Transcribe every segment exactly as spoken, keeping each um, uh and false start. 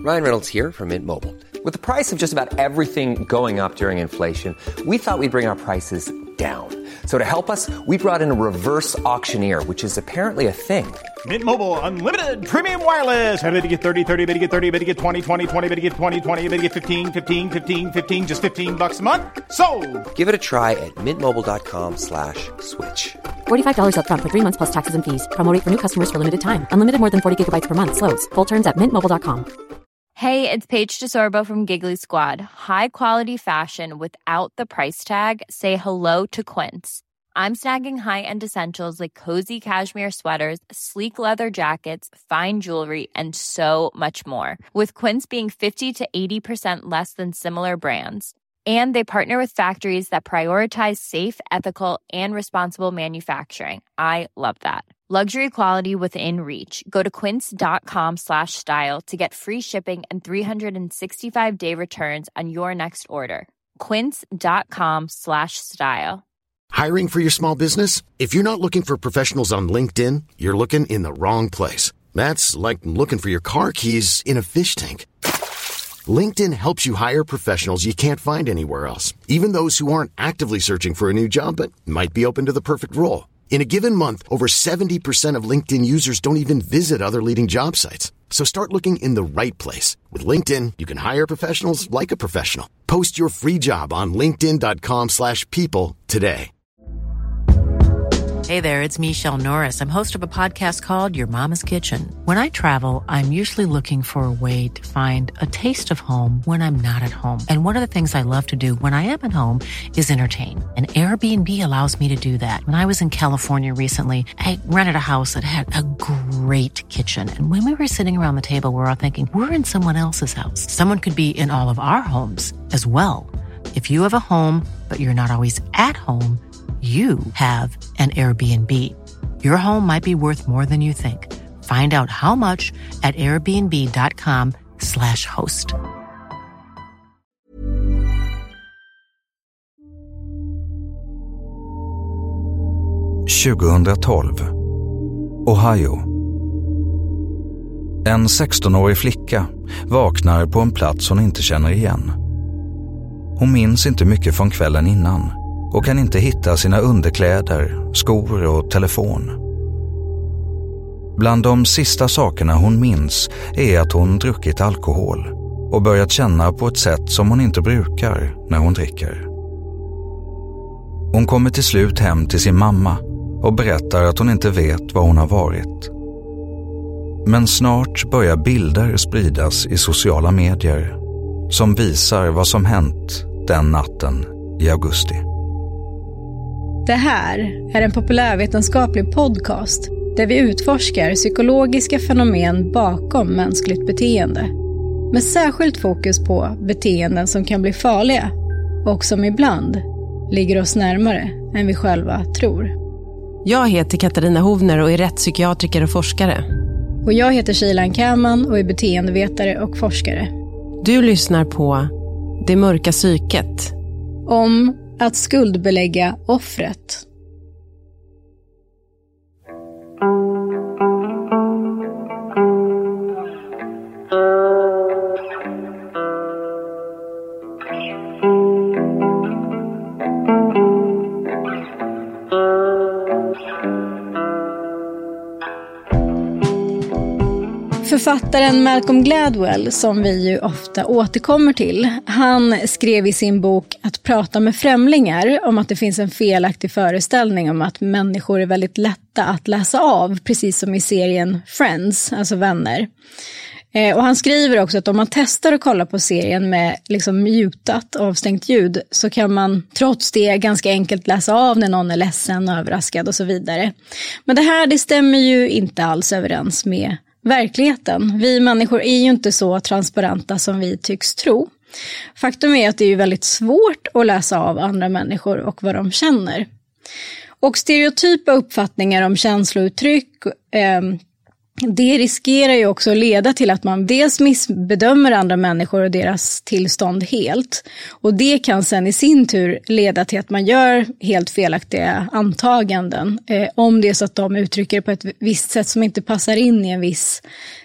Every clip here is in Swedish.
Ryan Reynolds here from Mint Mobile. With the price of just about everything going up during inflation, we thought we'd bring our prices down. So to help us, we brought in a reverse auctioneer, which is apparently a thing. Mint Mobile Unlimited Premium Wireless. How to get thirty, thirty, how to get thirty, how to get twenty, twenty, twenty, how to get twenty, twenty, how to get fifteen, fifteen, fifteen, fifteen, just fifteen bucks a month? Sold! Give it a try at mintmobile.com slash switch. forty-five dollars up front for three months plus taxes and fees. Promo rate for new customers for limited time. Unlimited more than forty gigabytes per month. Slows full terms at mint mobile dot com. Hey, it's Paige DeSorbo from Giggly Squad. High quality fashion without the price tag. Say hello to Quince. I'm snagging high-end essentials like cozy cashmere sweaters, sleek leather jackets, fine jewelry, and so much more. With Quince being fifty to eighty percent less than similar brands. And they partner with factories that prioritize safe, ethical, and responsible manufacturing. I love that. Luxury quality within reach. Go to quince.com slash style to get free shipping and three sixty-five day returns on your next order. Quince.com slash style. Hiring for your small business? If you're not looking for professionals on LinkedIn, you're looking in the wrong place. That's like looking for your car keys in a fish tank. LinkedIn helps you hire professionals you can't find anywhere else, even those who aren't actively searching for a new job but might be open to the perfect role. In a given month, over seventy percent of LinkedIn users don't even visit other leading job sites. So start looking in the right place. With LinkedIn, you can hire professionals like a professional. Post your free job on linkedin.com slash people today. Hey there, it's Michelle Norris. I'm host of a podcast called Your Mama's Kitchen. When I travel, I'm usually looking for a way to find a taste of home when I'm not at home. And one of the things I love to do when I am at home is entertain. And Airbnb allows me to do that. When I was in California recently, I rented a house that had a great kitchen. And when we were sitting around the table, we were all thinking, we're in someone else's house. Someone could be in all of our homes as well. If you have a home, but you're not always at home, you have an Airbnb. Your home might be worth more than you think. Find out how much at airbnb.com slash host. tjugohundratolv. Ohio. En sextonårig flicka vaknar på en plats hon inte känner igen. Hon minns inte mycket från kvällen innan och kan inte hitta sina underkläder, skor och telefon. Bland de sista sakerna hon minns är att hon druckit alkohol och börjat känna på ett sätt som hon inte brukar när hon dricker. Hon kommer till slut hem till sin mamma och berättar att hon inte vet var hon har varit. Men snart börjar bilder spridas i sociala medier som visar vad som hänt den natten i augusti. Det här är en populärvetenskaplig podcast där vi utforskar psykologiska fenomen bakom mänskligt beteende. Med särskilt fokus på beteenden som kan bli farliga och som ibland ligger oss närmare än vi själva tror. Jag heter Katarina Hovner och är rättspsykiatriker och forskare. Och jag heter Shilan Kaman och är beteendevetare och forskare. Du lyssnar på Det mörka psyket. Om att skuldbelägga offret. Författaren Malcolm Gladwell, som vi ju ofta återkommer till, han skrev i sin bok Att prata med främlingar om att det finns en felaktig föreställning om att människor är väldigt lätta att läsa av, precis som i serien Friends, alltså Vänner. Eh, och han skriver också att om man testar att kolla på serien med liksom mutat, avstängt ljud, så kan man trots det ganska enkelt läsa av när någon är ledsen, överraskad och så vidare. Men det här, det stämmer ju inte alls överens med verkligheten. Vi människor är ju inte så transparenta som vi tycks tro. Faktum är att det är ju väldigt svårt att läsa av andra människor och vad de känner. Och stereotypa uppfattningar om känslouttryck, eh, det riskerar ju också att leda till att man dels missbedömer andra människor och deras tillstånd helt. Och det kan sen i sin tur leda till att man gör helt felaktiga antaganden. Eh, om det är så att de uttrycker på ett visst sätt som inte passar in i en viss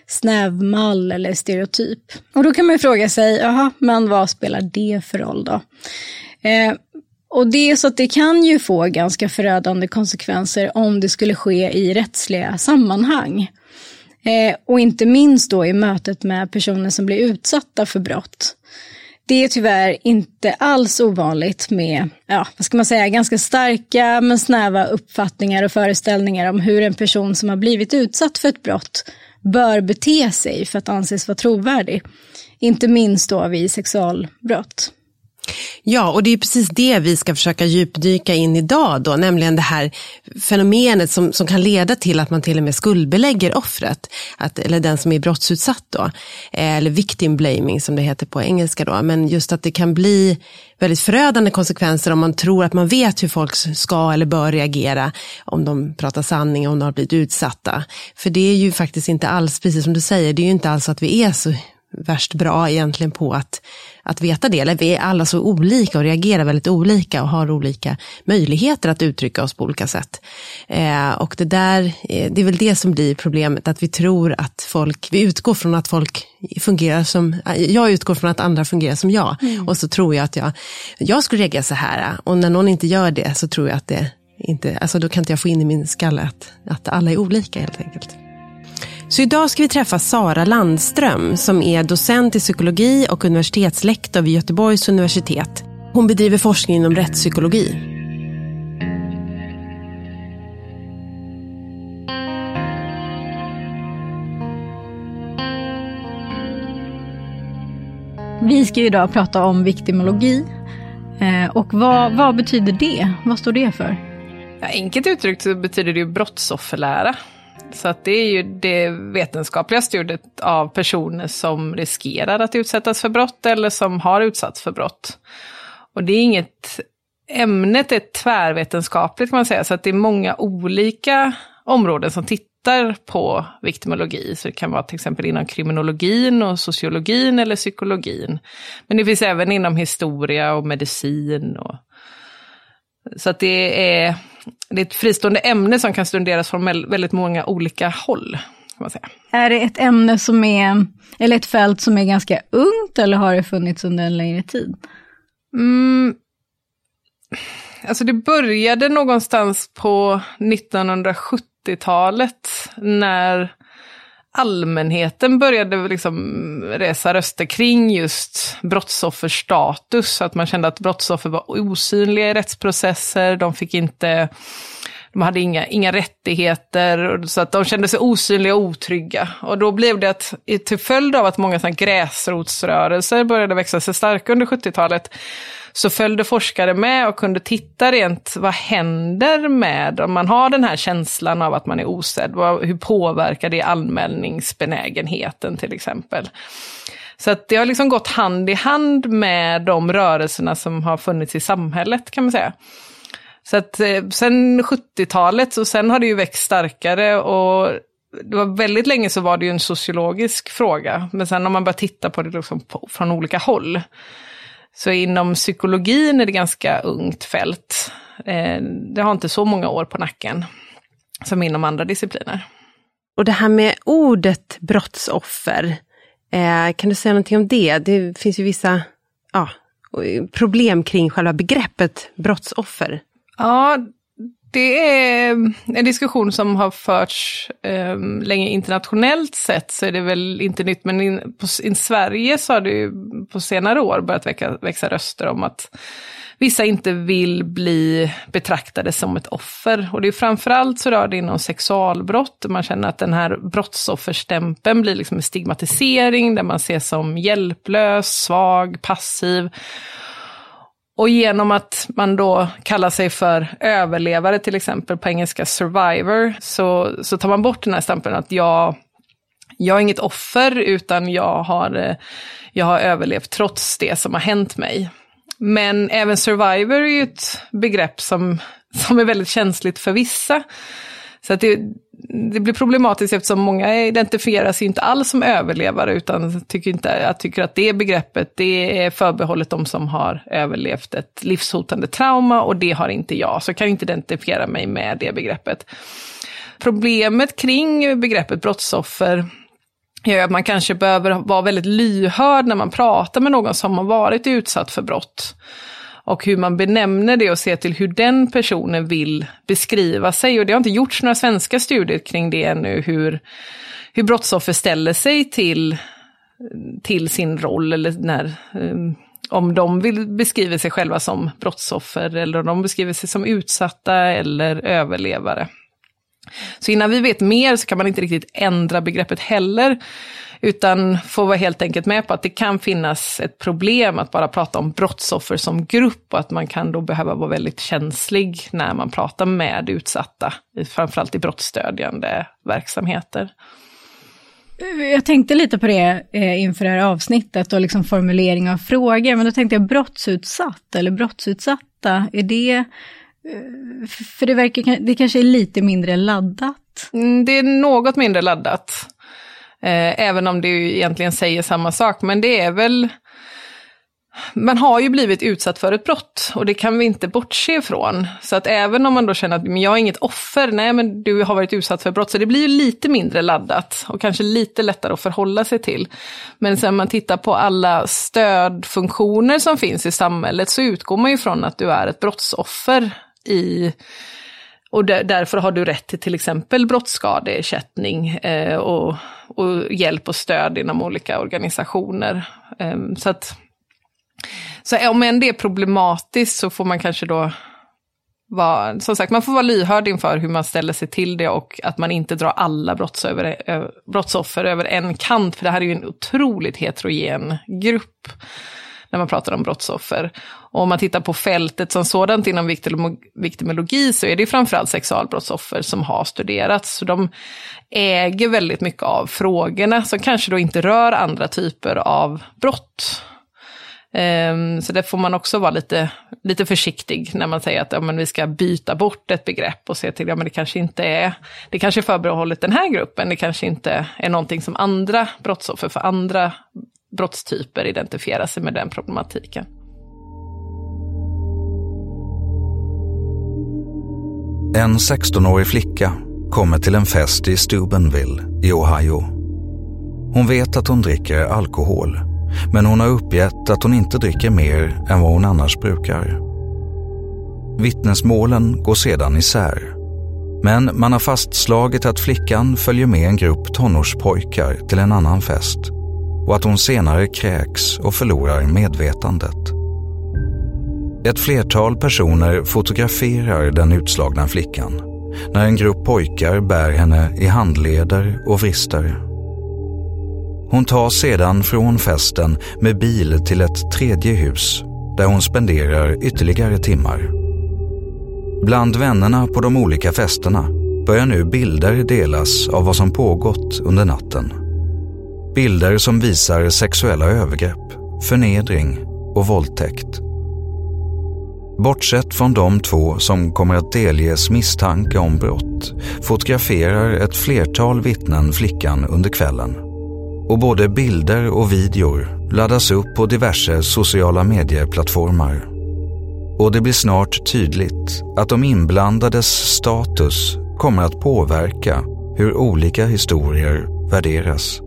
snäv mall eller stereotyp. Och då kan man ju fråga sig, jaha, men vad spelar det för roll då? Eh, och det är så att det kan ju få ganska förödande konsekvenser om det skulle ske i rättsliga sammanhang. Eh, och inte minst då i mötet med personer som blir utsatta för brott. Det är tyvärr inte alls ovanligt med, ja, vad ska man säga, ganska starka men snäva uppfattningar och föreställningar om hur en person som har blivit utsatt för ett brott bör bete sig för att anses vara trovärdig. Inte minst då vid sexualbrott. Ja, och det är precis det vi ska försöka djupdyka in idag då, nämligen det här fenomenet som, som kan leda till att man till och med skuldbelägger offret, att, eller den som är brottsutsatt då, eller victim blaming som det heter på engelska då, men just att det kan bli väldigt förödande konsekvenser om man tror att man vet hur folk ska eller bör reagera om de pratar sanning, om de har blivit utsatta. För det är ju faktiskt inte alls, precis som du säger, det är ju inte alls att vi är så värst bra egentligen på att, att veta det. Eller vi är alla så olika och reagerar väldigt olika och har olika möjligheter att uttrycka oss på olika sätt. Eh, och det där, eh, det är väl det som blir problemet, att vi tror att folk, vi utgår från att folk fungerar som, jag utgår från att andra fungerar som jag. Mm. Och så tror jag att jag, jag skulle reagera så här. Och när någon inte gör det så tror jag att det inte, alltså då kan inte jag få in i min skalle att, att alla är olika helt enkelt. Så idag ska vi träffa Sara Landström som är docent i psykologi och universitetslektor vid Göteborgs universitet. Hon bedriver forskning inom rättspsykologi. Vi ska idag prata om viktimologi. Och vad, vad betyder det? Vad står det för? Ja, enkelt uttryckt så betyder det ju brottsofferlära. Så att det är ju det vetenskapliga studiet av personer som riskerar att utsättas för brott eller som har utsatts för brott. Och det är inget, ämnet är tvärvetenskapligt kan man säga, så att det är många olika områden som tittar på viktimologi. Så det kan vara till exempel inom kriminologin och sociologin eller psykologin. Men det finns även inom historia och medicin. Och... Så att det är... Det är ett fristående ämne som kan studeras från väldigt många olika håll, kan man säga. Är det ett ämne som är, eller ett fält som är ganska ungt, eller har det funnits under en längre tid? Mm, alltså det började någonstans på nittonhundrasjuttiotalet när allmänheten började liksom resa röster kring just brottsoffers status. Att man kände att brottsoffer var osynliga i rättsprocesser. De fick inte, de hade inga, inga rättigheter. Så att de kände sig osynliga och otrygga. Och då blev det att till följd av att många sådana gräsrotsrörelser började växa sig starka under sjuttiotalet, så följde forskare med och kunde titta rent vad händer med om man har den här känslan av att man är osedd. Vad, hur påverkar det anmälningsbenägenheten till exempel. Så att det har liksom gått hand i hand med de rörelserna som har funnits i samhället kan man säga. Så att eh, sen sjuttiotalet och sen har det ju växt starkare, och det var väldigt länge så var det ju en sociologisk fråga. Men sen om man börjar titta på det liksom på, från olika håll. Så inom psykologin är det ganska ungt fält. Eh, det har inte så många år på nacken som inom andra discipliner. Och det här med ordet brottsoffer, eh, kan du säga någonting om det? Det finns ju vissa ja, problem kring själva begreppet brottsoffer. Ja, det är en diskussion som har förts eh, länge internationellt sett, så är det väl inte nytt. Men in, på, i Sverige så har det ju på senare år börjat växa, växa röster om att vissa inte vill bli betraktade som ett offer. Och det är framförallt så rör det inom sexualbrott. Man känner att den här brottsofferstämpeln blir liksom en stigmatisering där man ses som hjälplös, svag, passiv. Och genom att man då kallar sig för överlevare till exempel, på engelska survivor, så, så tar man bort den här stämpeln att jag, jag är inget offer utan jag har, jag har överlevt trots det som har hänt mig. Men även survivor är ju ett begrepp som, som är väldigt känsligt för vissa. Så att det, det blir problematiskt eftersom många identifierar sig inte alls som överlevare, utan tycker, inte, jag tycker att det begreppet det är förbehållet de som har överlevt ett livshotande trauma, och det har inte jag, så jag kan inte identifiera mig med det begreppet. Problemet kring begreppet brottsoffer gör att man kanske behöver vara väldigt lyhörd när man pratar med någon som har varit utsatt för brott. Och hur man benämner det och ser till hur den personen vill beskriva sig. Och det har inte gjorts några svenska studier kring det ännu, hur, hur brottsoffer ställer sig till, till sin roll, eller när, um, om de vill beskriva sig själva som brottsoffer, eller om de beskriver sig som utsatta eller överlevare. Så innan vi vet mer så kan man inte riktigt ändra begreppet heller, utan får vara helt enkelt med på att det kan finnas ett problem att bara prata om brottsoffer som grupp, och att man kan då behöva vara väldigt känslig när man pratar med utsatta, framförallt i brottsstödjande verksamheter. Jag tänkte lite på det eh, inför det här avsnittet och liksom formulering av frågor, men då tänkte jag brottsutsatt eller brottsutsatta, är det, eh, för det verkar, det kanske är lite mindre laddat? Mm, det är något mindre laddat, eh, även om det ju egentligen säger samma sak, men det är väl, man har ju blivit utsatt för ett brott och det kan vi inte bortse ifrån. Så att även om man då känner att men jag är inget offer, nej men du har varit utsatt för brott, så det blir ju lite mindre laddat och kanske lite lättare att förhålla sig till. Men sen man tittar på alla stödfunktioner som finns i samhället, så utgår man ju från att du är ett brottsoffer i, och där, därför har du rätt till till exempel brottsskadeersättning eh, och, och hjälp och stöd inom olika organisationer. Eh, så att Så om än det är problematiskt så får man kanske då vara, som sagt, man får vara lyhörd inför hur man ställer sig till det, och att man inte drar alla brottsoffer, brottsoffer över en kant, för det här är ju en otroligt heterogen grupp när man pratar om brottsoffer. Och om man tittar på fältet som sådant inom viktimologi, så är det framförallt sexualbrottsoffer som har studerats. Så de äger väldigt mycket av frågorna som kanske då inte rör andra typer av brott. Um, så där får man också vara lite, lite försiktig när man säger att ja, men vi ska byta bort ett begrepp och se till, ja men det kanske inte är, det kanske är förbehållet den här gruppen, det kanske inte är någonting som andra brottsoffer för andra brottstyper identifierar sig med den problematiken. En sextonårig flicka kommer till en fest i Steubenville i Ohio. Hon vet att hon dricker alkohol, men hon har uppgett att hon inte dricker mer än vad hon annars brukar. Vittnesmålen går sedan isär, men man har fastslagit att flickan följer med en grupp tonårspojkar till en annan fest och att hon senare kräks och förlorar medvetandet. Ett flertal personer fotograferar den utslagna flickan när en grupp pojkar bär henne i handleder och vrister. Hon tar sedan från festen med bil till ett tredje hus där hon spenderar ytterligare timmar. Bland vännerna på de olika festerna börjar nu bilder delas av vad som pågått under natten. Bilder som visar sexuella övergrepp, förnedring och våldtäkt. Bortsett från de två som kommer att delges misstanke om brott fotograferar ett flertal vittnen flickan under kvällen. Och både bilder och videor laddas upp på diverse sociala medieplattformar. Och det blir snart tydligt att de inblandades status kommer att påverka hur olika historier värderas.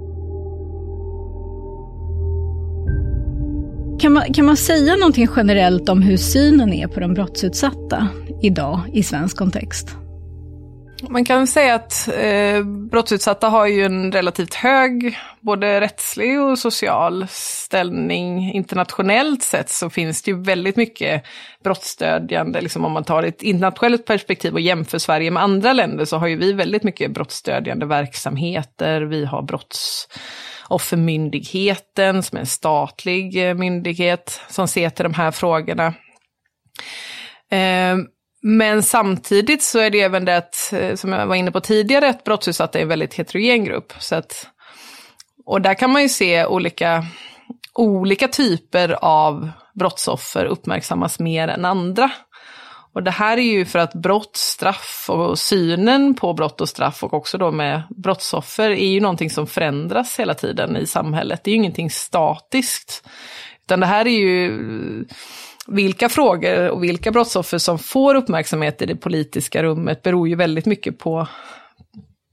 Kan man, kan man säga någonting generellt om hur synen är på de brottsutsatta idag i svensk kontext? Man kan säga att eh, brottsutsatta har ju en relativt hög både rättslig och social ställning. Internationellt sett så finns det ju väldigt mycket brottsstödjande. Liksom om man tar ett internationellt perspektiv och jämför Sverige med andra länder, så har ju vi väldigt mycket brottsstödjande verksamheter. Vi har brottsoffermyndigheten som är en statlig myndighet som ser till de här frågorna. Eh, Men samtidigt så är det även det att, som jag var inne på tidigare, att brottsutsatta är en väldigt heterogen grupp. Så att, och där kan man ju se olika, olika typer av brottsoffer uppmärksammas mer än andra. Och det här är ju för att brott, straff och synen på brott och straff, och också då med brottsoffer, är ju någonting som förändras hela tiden i samhället. Det är ju ingenting statiskt. Utan det här är ju vilka frågor och vilka brottsoffer som får uppmärksamhet i det politiska rummet beror ju väldigt mycket på,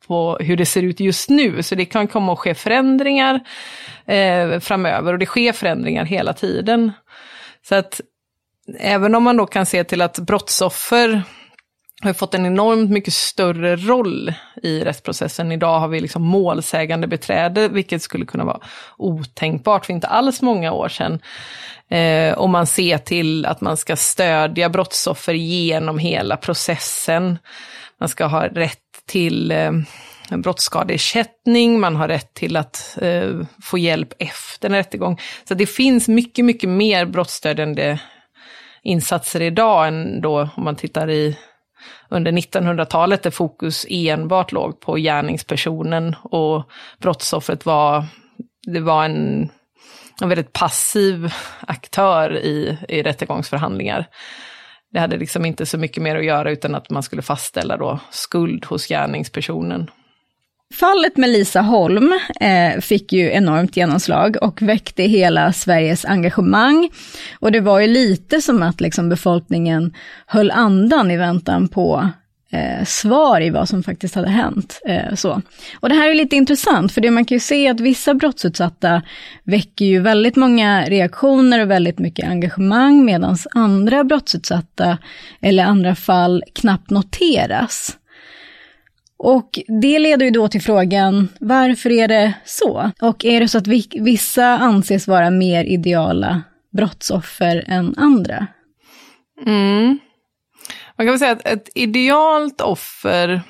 på hur det ser ut just nu. Så det kan komma att ske förändringar eh, framöver, och det sker förändringar hela tiden. Så att även om man då kan se till att brottsoffer har fått en enormt mycket större roll i rättsprocessen. Idag har vi liksom målsägande beträde, vilket skulle kunna vara otänkbart för inte alls många år sedan. Eh, om man ser till att man ska stödja brottsoffer genom hela processen. Man ska ha rätt till eh, brottsskadeersättning, man har rätt till att eh, få hjälp efter en rättegång. Så det finns mycket, mycket mer brottsstödjande insatser idag än då om man tittar i under nittonhundratalet, där fokus enbart låg på gärningspersonen och brottsoffret var, det var en, en väldigt passiv aktör i, i rättegångsförhandlingar. Det hade liksom inte så mycket mer att göra utan att man skulle fastställa då skuld hos gärningspersonen. Fallet med Lisa Holm eh, fick ju enormt genomslag och väckte hela Sveriges engagemang. Och det var ju lite som att liksom befolkningen höll andan i väntan på eh, svar i vad som faktiskt hade hänt. Eh, så. Och det här är lite intressant, för det man kan ju se att vissa brottsutsatta väcker ju väldigt många reaktioner och väldigt mycket engagemang, medan andra brottsutsatta eller andra fall knappt noteras. Och det leder ju då till frågan, varför är det så? Och är det så att vissa anses vara mer ideala brottsoffer än andra? Mm. Man kan väl säga att ett idealt offer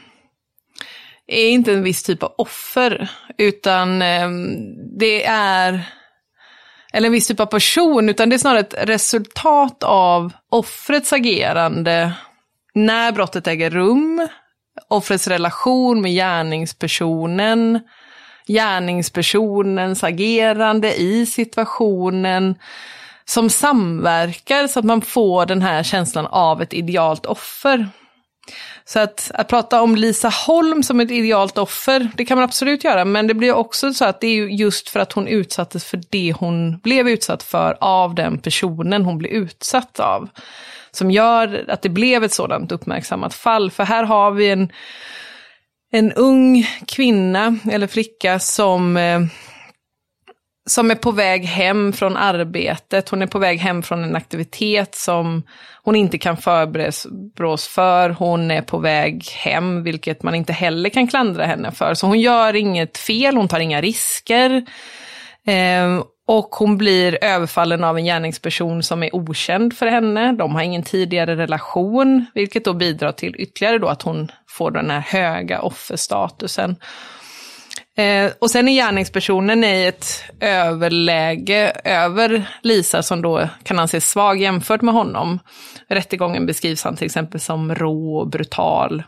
är inte en viss typ av offer, utan eh, det är, eller en viss typ av person, utan det är snarare ett resultat av offrets agerande när brottet äger rum, offrets relation med gärningspersonen, gärningspersonens agerande i situationen som samverkar så att man får den här känslan av ett idealt offer. Så att, att prata om Lisa Holm som ett idealt offer, det kan man absolut göra, men det blir också så att det är just för att hon utsattes för det hon blev utsatt för av den personen hon blev utsatt av, som gör att det blev ett sådant uppmärksammat fall. För här har vi en, en ung kvinna eller flicka som, eh, som är på väg hem från arbetet. Hon är på väg hem från en aktivitet som hon inte kan förberedas för. Hon är på väg hem, vilket man inte heller kan klandra henne för. Så hon gör inget fel, hon tar inga risker. Eh, Och hon blir överfallen av en gärningsperson som är okänd för henne. De har ingen tidigare relation, vilket då bidrar till ytterligare då att hon får den här höga offerstatusen. Eh, och sen är gärningspersonen i ett överläge över Lisa som då kan anses svag jämfört med honom. Rättegången beskrivs han till exempel som rå och brutal.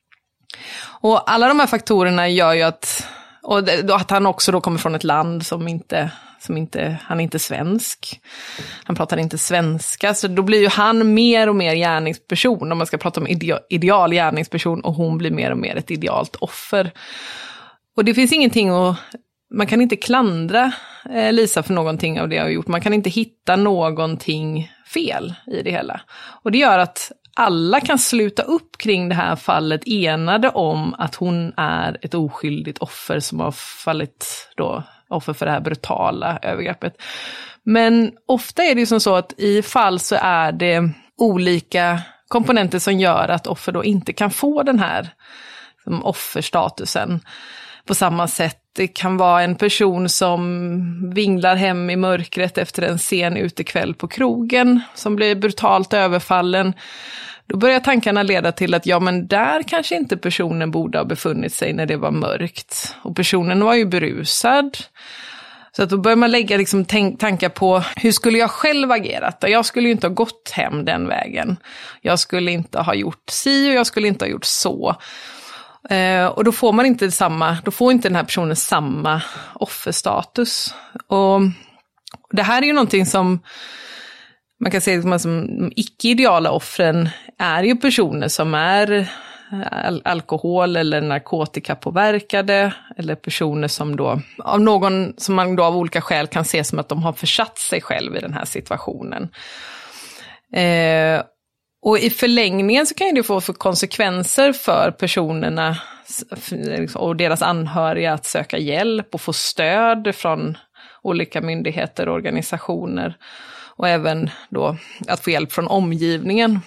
Och alla de här faktorerna gör ju att, och då att han också då kommer från ett land som inte... Som inte, han är inte svensk. Han pratar inte svenska. Så då blir ju han mer och mer gärningsperson. Om man ska prata om ideal, ideal gärningsperson. Och hon blir mer och mer ett idealt offer. Och det finns ingenting att... Man kan inte klandra eh, Lisa för någonting av det jag har gjort. Man kan inte hitta någonting fel i det hela. Och det gör att alla kan sluta upp kring det här fallet enade om att hon är ett oskyldigt offer som har fallit då... offer för det här brutala övergreppet. Men ofta är det ju som så att i fall så är det olika komponenter som gör att offer då inte kan få den här som offerstatusen på samma sätt. Det kan vara en person som vinglar hem i mörkret efter en sen utekväll på krogen som blir brutalt överfallen. Då börjar tankarna leda till att ja, men där kanske inte personen borde ha befunnit sig när det var mörkt. Och personen var ju berusad. Så att då börjar man lägga liksom tänk- tankar på hur skulle jag själv agerat? Jag skulle ju inte ha gått hem den vägen. Jag skulle inte ha gjort si och jag skulle inte ha gjort så. Eh, och då får man inte samma, då får inte den här personen samma offerstatus. Och det här är ju någonting som man kan säga att man som icke-ideala offren är ju personer som är al- alkohol- eller narkotikapåverkade, eller personer som då av någon som man då av olika skäl kan se som att de har försatt sig själv i den här situationen. Eh, Och i förlängningen så kan det få för konsekvenser för personerna och deras anhöriga att söka hjälp och få stöd från olika myndigheter och organisationer. Och även då att få hjälp från omgivningen.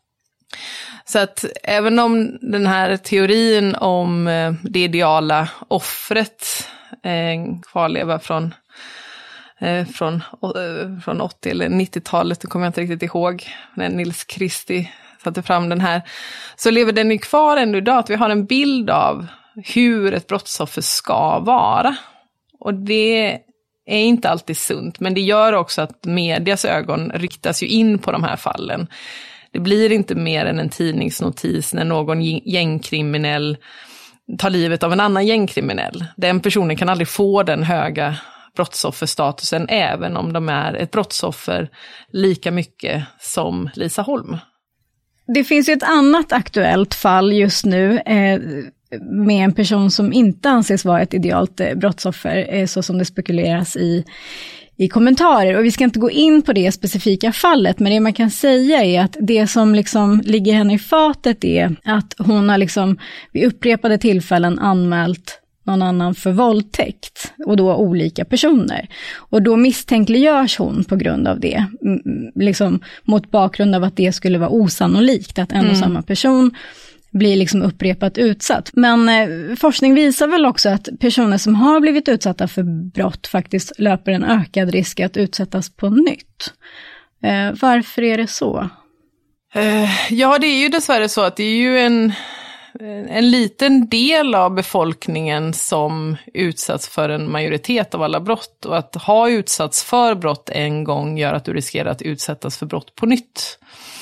Så att även om den här teorin om det ideala offret, eh, kvarleva från, eh, från, eh, från åttio- eller nittiotalet, det kommer jag inte riktigt ihåg, när Nils Christie satte fram den här, så lever den ju kvar ändå idag, att vi har en bild av hur ett brottsoffer ska vara. Och det är inte alltid sunt, men det gör också att medias ögon riktas ju in på de här fallen. Det blir inte mer än en tidningsnotis när någon gängkriminell tar livet av en annan gängkriminell. Den personen kan aldrig få den höga brottsofferstatusen, även om de är ett brottsoffer lika mycket som Lisa Holm. Det finns ju ett annat aktuellt fall just nu eh, med en person som inte anses vara ett idealt eh, brottsoffer, eh, så som det spekuleras i, i kommentarer. Och vi ska inte gå in på det specifika fallet, men det man kan säga är att det som liksom ligger henne i fatet är att hon har liksom vid upprepade tillfällen anmält någon annan för våldtäkt, och då olika personer. Och då misstänkliggörs hon på grund av det, liksom mot bakgrund av att det skulle vara osannolikt att en och mm. samma person blir liksom upprepat utsatt. Men eh, forskning visar väl också att personer som har blivit utsatta för brott faktiskt löper en ökad risk att utsättas på nytt. Eh, varför är det så? Eh, ja, det är ju dessvärre så att det är ju en En liten del av befolkningen som utsatts för en majoritet av alla brott, och att ha utsatts för brott en gång gör att du riskerar att utsättas för brott på nytt.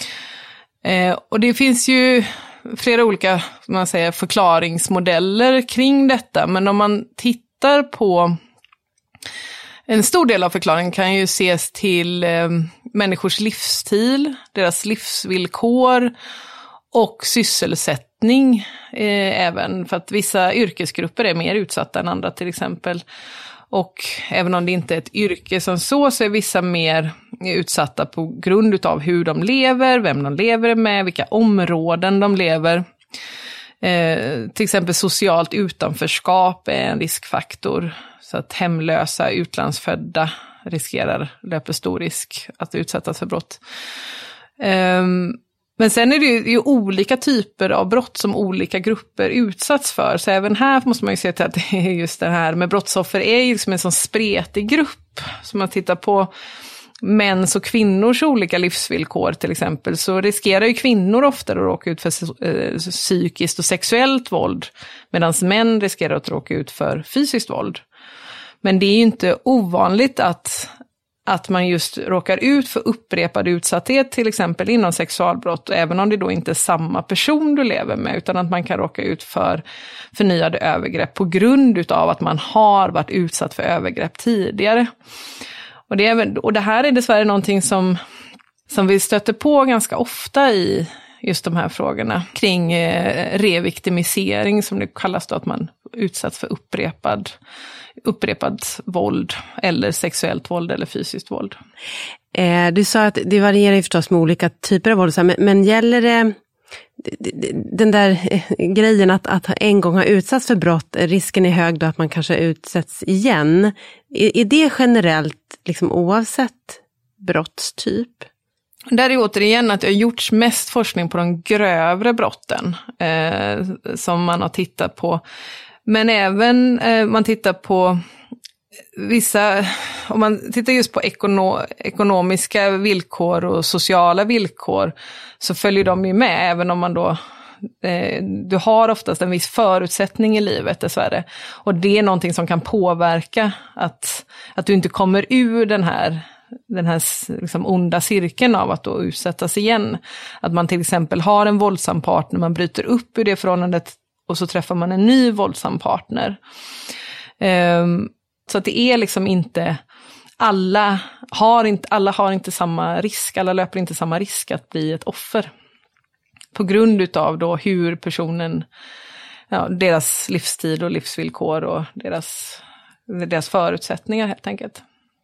Eh, och det finns ju flera olika, man säger, förklaringsmodeller kring detta, men om man tittar på en stor del av förklaringen kan ju ses till eh, människors livsstil, deras livsvillkor och sysselsättning eh, även, för att vissa yrkesgrupper är mer utsatta än andra till exempel. Och även om det inte är ett yrke som så, så är vissa mer utsatta på grund av hur de lever, vem de lever med, vilka områden de lever. Eh, till exempel socialt utanförskap är en riskfaktor, så att hemlösa, utlandsfödda riskerar, löper stor risk att utsättas för brott. Eh, Men sen är det ju, det är ju olika typer av brott som olika grupper utsatts för. Så även här måste man ju se till att det är just det här med brottsoffer är ju liksom en sån spretig grupp. Så man tittar på mäns och kvinnors olika livsvillkor till exempel, så riskerar ju kvinnor ofta att råka ut för eh, psykiskt och sexuellt våld, medan män riskerar att råka ut för fysiskt våld. Men det är ju inte ovanligt att att man just råkar ut för upprepad utsatthet, till exempel inom sexualbrott, även om det då inte är samma person du lever med, utan att man kan råka ut för förnyade övergrepp på grund av att man har varit utsatt för övergrepp tidigare. Och det, är, och det här är dessvärre någonting som, som vi stöter på ganska ofta i just de här frågorna kring eh, reviktimisering, som det kallas då, att man utsatts för upprepad upprepad våld eller sexuellt våld eller fysiskt våld. Eh, du sa att det varierar förstås med olika typer av våld, men, men gäller det den där grejen att, att en gång ha utsatts för brott, risken är hög då att man kanske utsätts igen. Är, är det generellt liksom oavsett brottstyp? Där är återigen att det har gjorts mest forskning på de grövre brotten eh, som man har tittat på. Men även eh, man tittar på vissa, om man tittar just på ekono, ekonomiska villkor och sociala villkor, så följer de ju med, även om man då, eh, du har oftast en viss förutsättning i livet dessvärre. Och det är någonting som kan påverka att, att du inte kommer ur den här den här liksom onda cirkeln av att då utsättas igen. Att man till exempel har en våldsam partner, man bryter upp ur det förhållandet och så träffar man en ny våldsam partner. Um, så att det är liksom inte, alla har inte, alla har inte samma risk, alla löper inte samma risk att bli ett offer. På grund utav då hur personen, ja, deras livstid och livsvillkor och deras, deras förutsättningar helt enkelt.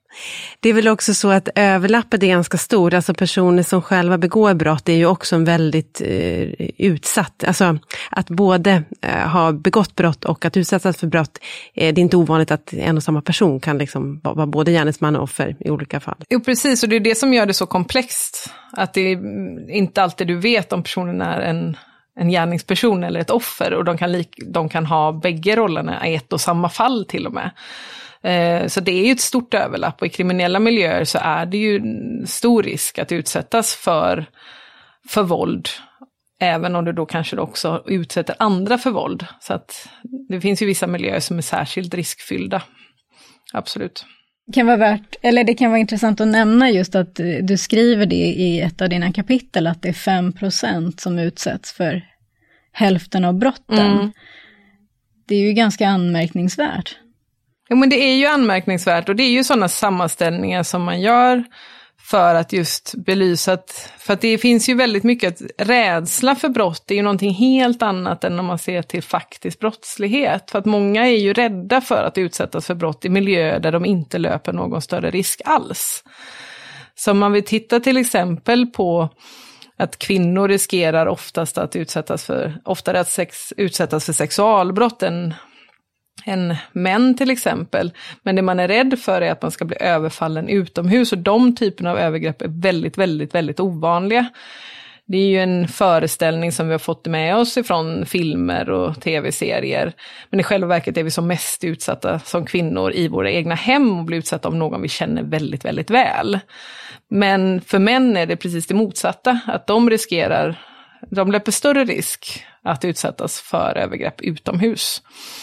Det är väl också så att överlappet är ganska stor. Alltså personer som själva begår brott är ju också en väldigt eh, utsatt. Alltså att både eh, ha begått brott och att utsättas för brott. Eh, det är inte ovanligt att en och samma person kan liksom vara både gärningsman och offer i olika fall. Jo, precis. Och det är det som gör det så komplext. Att det är inte alltid du vet om personen är en, en gärningsperson eller ett offer. Och de kan, lik, de kan ha bägge rollerna i ett och samma fall till och med. Så det är ju ett stort överlapp, och i kriminella miljöer så är det ju stor risk att utsättas för, för våld, även om du då kanske också utsätter andra för våld. Så att det finns ju vissa miljöer som är särskilt riskfyllda. Absolut. Det kan vara värt, eller det kan vara intressant att nämna just att du skriver det i ett av dina kapitel, att det är fem procent som utsätts för hälften av brotten. Mm. Det är ju ganska anmärkningsvärt. Ja, men det är ju anmärkningsvärt, och det är ju sådana sammanställningar som man gör för att just belysa att, för att det finns ju väldigt mycket rädsla för brott. Det är ju någonting helt annat än om man ser till faktisk brottslighet. För att många är ju rädda för att utsättas för brott i miljöer där de inte löper någon större risk alls. Så om man vill titta till exempel på att kvinnor riskerar oftast att utsättas för, oftare att sex, utsättas för sexualbrott än än män till exempel. Men det man är rädd för är att man ska bli överfallen utomhus, och de typerna av övergrepp är väldigt, väldigt, väldigt ovanliga. Det är ju en föreställning som vi har fått med oss ifrån filmer och tv-serier. Men i själva verket är vi som mest utsatta som kvinnor i våra egna hem och blir utsatta av någon vi känner väldigt, väldigt väl. Men för män är det precis det motsatta, att de riskerar, de löper större risk att utsättas för övergrepp utomhus.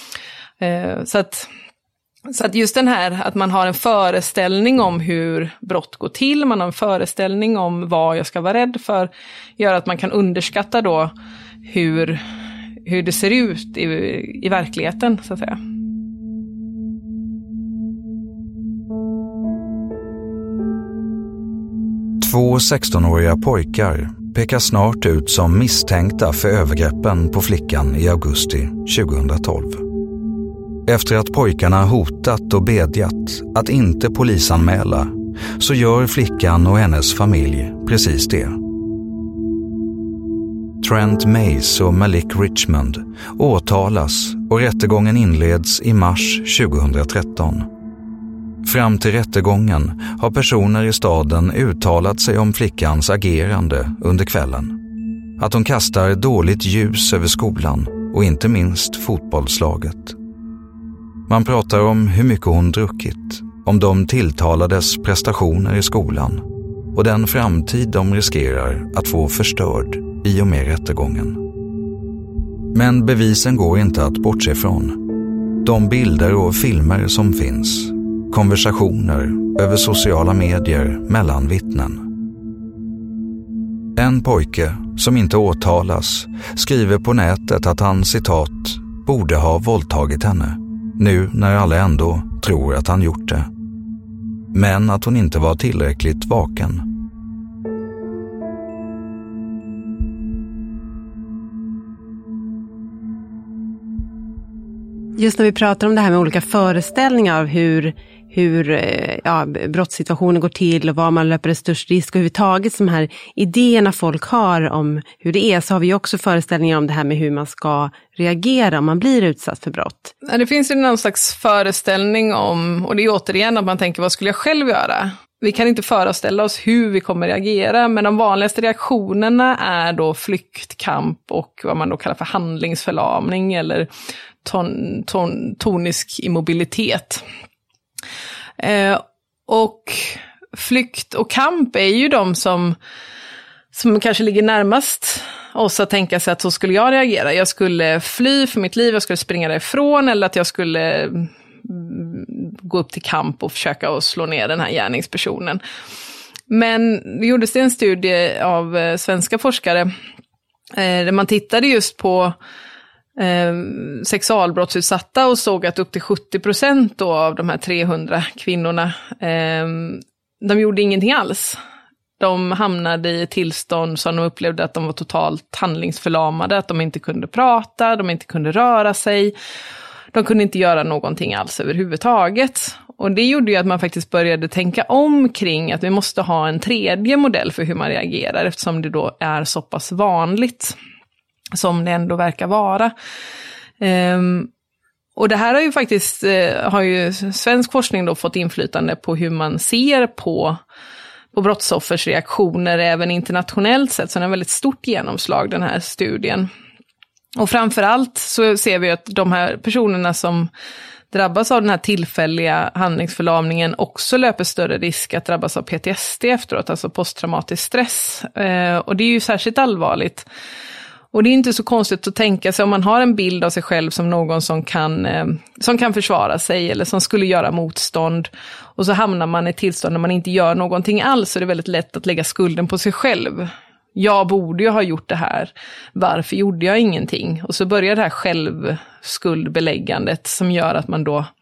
Så att, så att just den här, att man har en föreställning om hur brott går till, man har en föreställning om vad jag ska vara rädd för, gör att man kan underskatta då hur, hur det ser ut i, i verkligheten, så att säga. Två sextonåriga pojkar pekar snart ut som misstänkta för övergreppen på flickan i augusti tjugohundratolv. Efter att pojkarna hotat och bedjat att inte polisanmäla, så gör flickan och hennes familj precis det. Trent Mays och Malik Richmond åtalas, och rättegången inleds i mars tjugohundratretton. Fram till rättegången har personer i staden uttalat sig om flickans agerande under kvällen. Att hon kastar dåligt ljus över skolan och inte minst fotbollslaget. Man pratar om hur mycket hon druckit, om de tilltalades prestationer i skolan och den framtid de riskerar att få förstörd i och med rättegången. Men bevisen går inte att bortse från. De bilder och filmer som finns, konversationer över sociala medier mellan vittnen. En pojke som inte åtalas skriver på nätet att han, citat, borde ha våldtagit henne. Nu när alla ändå tror att han gjort det. Men att hon inte var tillräckligt vaken. Just när vi pratar om det här med olika föreställningar av hur, hur ja, brottssituationen går till och var man löper störst risk och överhuvudtaget de här idéerna folk har om hur det är, så har vi också föreställningar om det här med hur man ska reagera om man blir utsatt för brott. Det finns ju någon slags föreställning om, och det är återigen att man tänker, vad skulle jag själv göra? Vi kan inte föreställa oss hur vi kommer reagera, men de vanligaste reaktionerna är då flykt, kamp och vad man då kallar för handlingsförlamning eller ton, ton, tonisk immobilitet. Eh, och flykt och kamp är ju de som, som kanske ligger närmast oss att tänka sig att så skulle jag reagera. Jag skulle fly för mitt liv, jag skulle springa därifrån, eller att jag skulle gå upp till kamp och försöka att slå ner den här gärningspersonen. Men det gjordes en studie av svenska forskare eh, där man tittade just på eh, sexualbrottsutsatta och såg att upp till sjuttio procent då av de här trehundra kvinnorna, eh, de gjorde ingenting alls. De hamnade i ett tillstånd som de upplevde att de var totalt handlingsförlamade, att de inte kunde prata, de inte kunde röra sig. De kunde inte göra någonting alls överhuvudtaget. Och det gjorde ju att man faktiskt började tänka om kring att vi måste ha en tredje modell för hur man reagerar, eftersom det då är så pass vanligt som det ändå verkar vara. Um, och det här har ju faktiskt, uh, har ju svensk forskning då fått inflytande på hur man ser på, på brottsoffers reaktioner även internationellt sett, så den har väldigt stort genomslag, den här studien. Och framförallt så ser vi att de här personerna som drabbas av den här tillfälliga handlingsförlamningen också löper större risk att drabbas av P T S D efteråt, alltså posttraumatisk stress. Eh, och det är ju särskilt allvarligt. Och det är inte så konstigt att tänka sig om man har en bild av sig själv som någon som kan, eh, som kan försvara sig eller som skulle göra motstånd. Och så hamnar man i ett tillstånd när man inte gör någonting alls, så det är väldigt lätt att lägga skulden på sig själv. Jag borde ju ha gjort det här. Varför gjorde jag ingenting? Och så börjar det här självskuldbeläggandet som gör att man då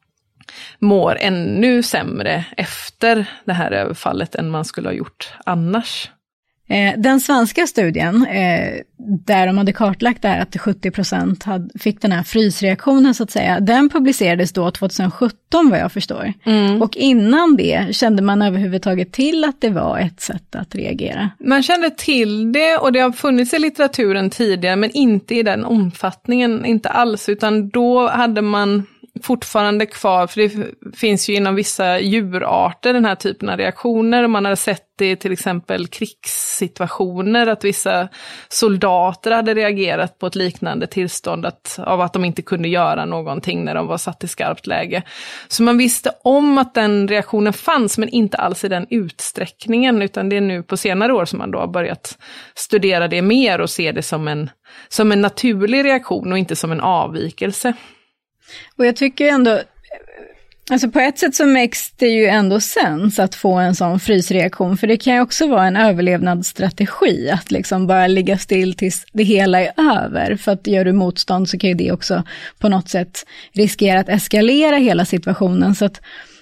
mår ännu sämre efter det här överfallet än man skulle ha gjort annars. Den svenska studien, där de hade kartlagt det här att sjuttio procent fick den här frysreaktionen så att säga, den publicerades då tjugohundrasjutton vad jag förstår. Mm. Och innan det kände man överhuvudtaget till att det var ett sätt att reagera. Man kände till det, och det har funnits i litteraturen tidigare, men inte i den omfattningen, inte alls, utan då hade man fortfarande kvar, för det finns ju inom vissa djurarter den här typen av reaktioner, och man har sett det i till exempel krigssituationer, att vissa soldater hade reagerat på ett liknande tillstånd att, av att de inte kunde göra någonting när de var satt i skarpt läge. Så man visste om att den reaktionen fanns, men inte alls i den utsträckningen, utan det är nu på senare år som man då har börjat studera det mer och se det som en, som en naturlig reaktion och inte som en avvikelse. Och jag tycker ändå, alltså på ett sätt så makes det ju ändå sens att få en sån frysreaktion, för det kan ju också vara en överlevnadsstrategi att liksom bara ligga still tills det hela är över, för att gör du motstånd så kan ju det också på något sätt riskera att eskalera hela situationen, så att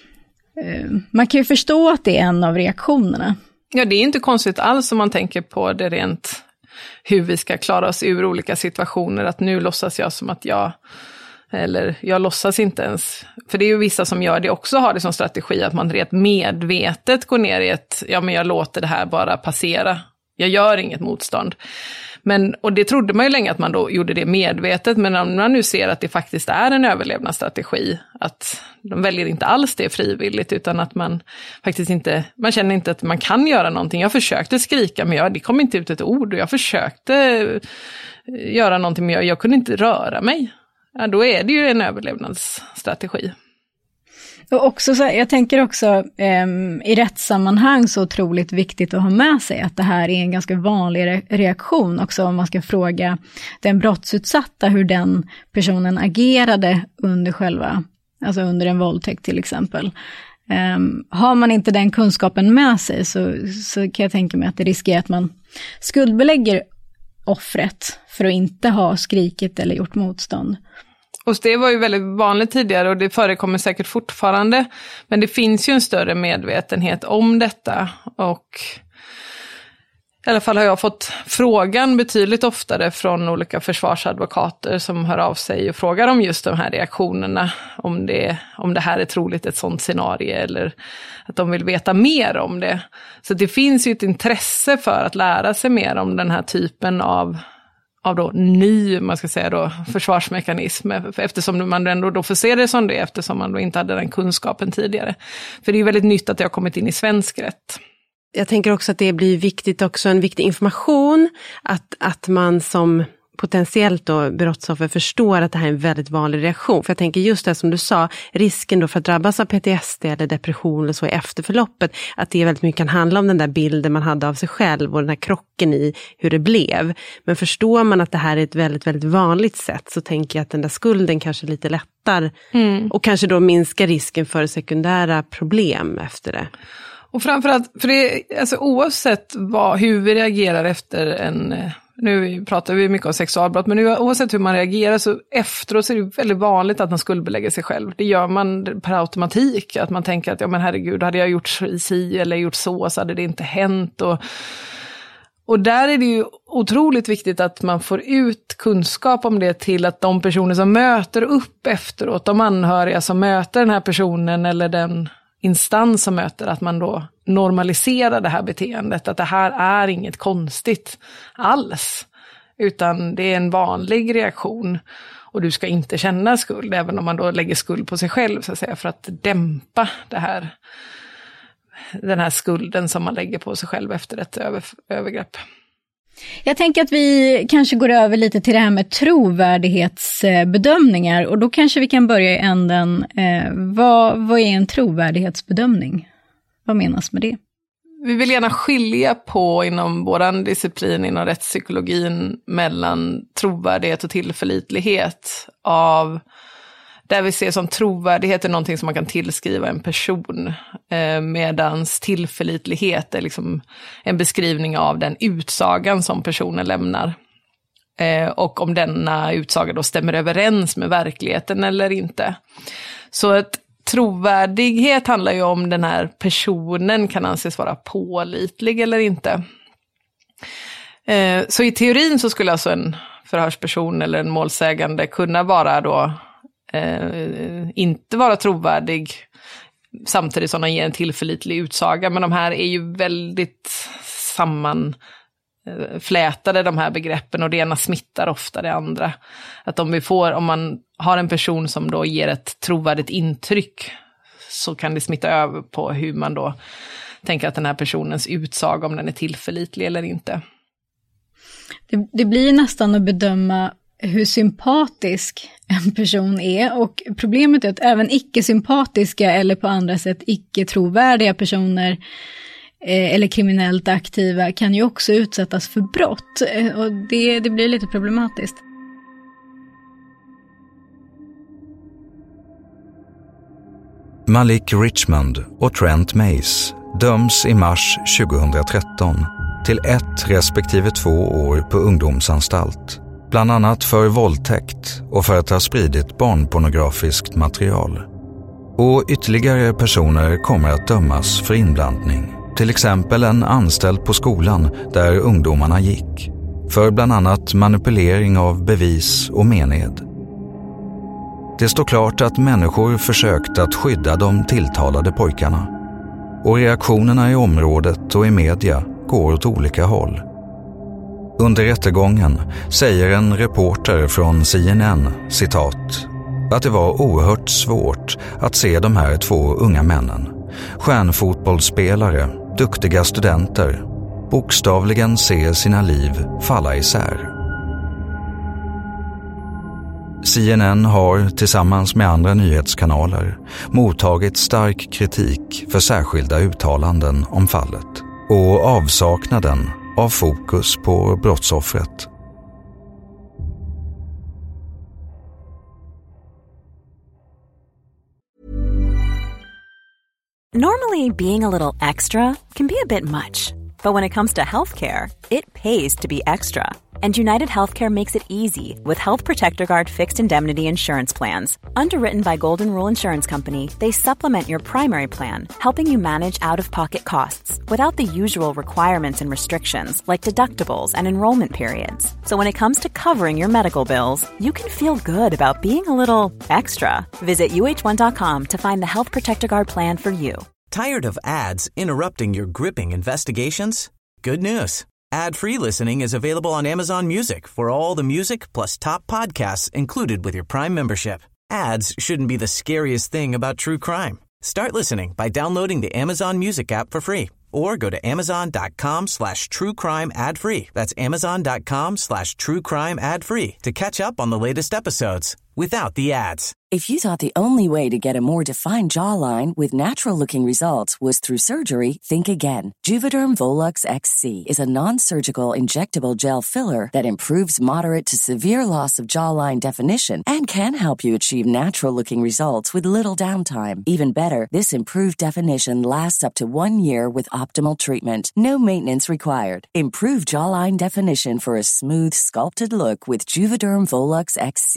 eh, man kan ju förstå att det är en av reaktionerna. Ja, det är inte konstigt alls om man tänker på det rent hur vi ska klara oss ur olika situationer, att nu låtsas jag som att jag Eller jag låtsas inte ens. För det är ju vissa som gör det också, har det som strategi att man rent medvetet går ner i ett, ja men jag låter det här bara passera. Jag gör inget motstånd. Men, och det trodde man ju länge att man då gjorde det medvetet, men när man nu ser att det faktiskt är en överlevnadsstrategi, att de väljer inte alls det frivilligt, utan att man faktiskt inte, man känner inte att man kan göra någonting. Jag försökte skrika, men jag, det kom inte ut ett ord, och jag försökte göra någonting, men jag, jag kunde inte röra mig. Ja, då är det ju en överlevnadsstrategi. Och också så, jag tänker också eh, i rättssammanhang så otroligt viktigt att ha med sig att det här är en ganska vanlig re- reaktion också, om man ska fråga den brottsutsatta hur den personen agerade under själva, alltså under en våldtäkt till exempel. Eh, har man inte den kunskapen med sig så, så kan jag tänka mig att det riskerar att man skuldbelägger offret för att inte ha skrikit eller gjort motstånd. Och det var ju väldigt vanligt tidigare, och det förekommer säkert fortfarande. Men det finns ju en större medvetenhet om detta, och i alla fall har jag fått frågan betydligt oftare från olika försvarsadvokater som hör av sig och frågar om just de här reaktionerna. Om det, om det här är troligt ett sånt scenario, eller att de vill veta mer om det. Så det finns ju ett intresse för att lära sig mer om den här typen av av då ny, man ska säga då, försvarsmekanism, eftersom man ändå då får se det som det, eftersom man då inte hade den kunskapen tidigare. För det är ju väldigt nytt att det har kommit in i svensk rätt. Jag tänker också att det blir viktigt också, en viktig information, att, att man som potentiellt då brottsoffer förstår att det här är en väldigt vanlig reaktion. För jag tänker just det som du sa, risken då för att drabbas av P T S D eller depression eller så i efterförloppet, att det väldigt mycket kan handla om den där bilden man hade av sig själv och den här krocken i hur det blev. Men förstår man att det här är ett väldigt, väldigt vanligt sätt, så tänker jag att den där skulden kanske lite lättar mm. och kanske då minskar risken för sekundära problem efter det. Och framförallt, för det, alltså oavsett vad, hur vi reagerar efter en, nu pratar vi mycket om sexualbrott, men nu, oavsett hur man reagerar så efteråt så är det väldigt vanligt att man skuldbelägger sig själv. Det gör man per automatik, att man tänker att ja men herregud, hade jag gjort si eller gjort så så hade det inte hänt. Och, och där är det ju otroligt viktigt att man får ut kunskap om det till att de personer som möter upp efteråt, de anhöriga som möter den här personen eller den instans som möter, att man då normaliserar det här beteendet, att det här är inget konstigt alls, utan det är en vanlig reaktion och du ska inte känna skuld, även om man då lägger skuld på sig själv så att säga, för att dämpa det här, den här skulden som man lägger på sig själv efter ett över, övergrepp. Jag tänker att vi kanske går över lite till det här med trovärdighetsbedömningar, och då kanske vi kan börja i änden. Eh, vad, vad är en trovärdighetsbedömning? Vad menas med det? Vi vill gärna skilja på inom vår disciplin, inom rättspsykologin, mellan trovärdighet och tillförlitlighet. Av, där vi ser som trovärdighet är någonting som man kan tillskriva en person, eh, medans tillförlitlighet är liksom en beskrivning av den utsagan som personen lämnar. Eh, och om denna utsaga då stämmer överens med verkligheten eller inte. Så att trovärdighet handlar ju om den här personen kan anses vara pålitlig eller inte. Eh, så i teorin så skulle alltså en förhörsperson eller en målsägande kunna vara då eh, inte vara trovärdig samtidigt som de ger en tillförlitlig utsaga. Men de här är ju väldigt sammanflätade, de här begreppen, och det ena smittar ofta det andra. Att om vi får, om man har en person som då ger ett trovärdigt intryck, så kan det smitta över på hur man då tänker att den här personens utsaga, om den är tillförlitlig eller inte. Det, det blir nästan att bedöma hur sympatisk en person är, och problemet är att även icke-sympatiska eller på andra sätt icke-trovärdiga personer eh, eller kriminellt aktiva kan ju också utsättas för brott, eh, och det, det blir lite problematiskt. Malik Richmond och Trent Mace döms i mars tjugohundratretton till ett respektive två år på ungdomsanstalt, bland annat för våldtäkt och för att ha spridit barnpornografiskt material. Och ytterligare personer kommer att dömas för inblandning, till exempel en anställd på skolan där ungdomarna gick, för bland annat manipulering av bevis och mened. Det står klart att människor försökt att skydda de tilltalade pojkarna, och reaktionerna i området och i media går åt olika håll. Under rättegången säger en reporter från C N N, citat, att det var oerhört svårt att se de här två unga männen, stjärnfotbollsspelare, duktiga studenter, bokstavligen se sina liv falla isär. C N N har tillsammans med andra nyhetskanaler mottagit stark kritik för särskilda uttalanden om fallet och avsaknaden av fokus på brottsoffret. Normally, being a little extra can be a bit much, but when it comes to healthcare, it pays to be extra. And United Healthcare makes it easy with Health Protector Guard fixed indemnity insurance plans. Underwritten by Golden Rule Insurance Company, they supplement your primary plan, helping you manage out-of-pocket costs without the usual requirements and restrictions like deductibles and enrollment periods. So when it comes to covering your medical bills, you can feel good about being a little extra. Visit U H one dot com to find the Health Protector Guard plan for you. Tired of ads interrupting your gripping investigations? Good news. Ad-free listening is available on Amazon Music for all the music plus top podcasts included with your Prime membership. Ads shouldn't be the scariest thing about true crime. Start listening by downloading the Amazon Music app for free or go to amazon.com slash true crime ad free. That's amazon.com slash true crime ad free to catch up on the latest episodes without the ads. If you thought the only way to get a more defined jawline with natural-looking results was through surgery, think again. Juvederm Volux X C is a non-surgical injectable gel filler that improves moderate to severe loss of jawline definition and can help you achieve natural-looking results with little downtime. Even better, this improved definition lasts up to one year with optimal treatment. No maintenance required. Improve jawline definition for a smooth, sculpted look with Juvederm Volux X C.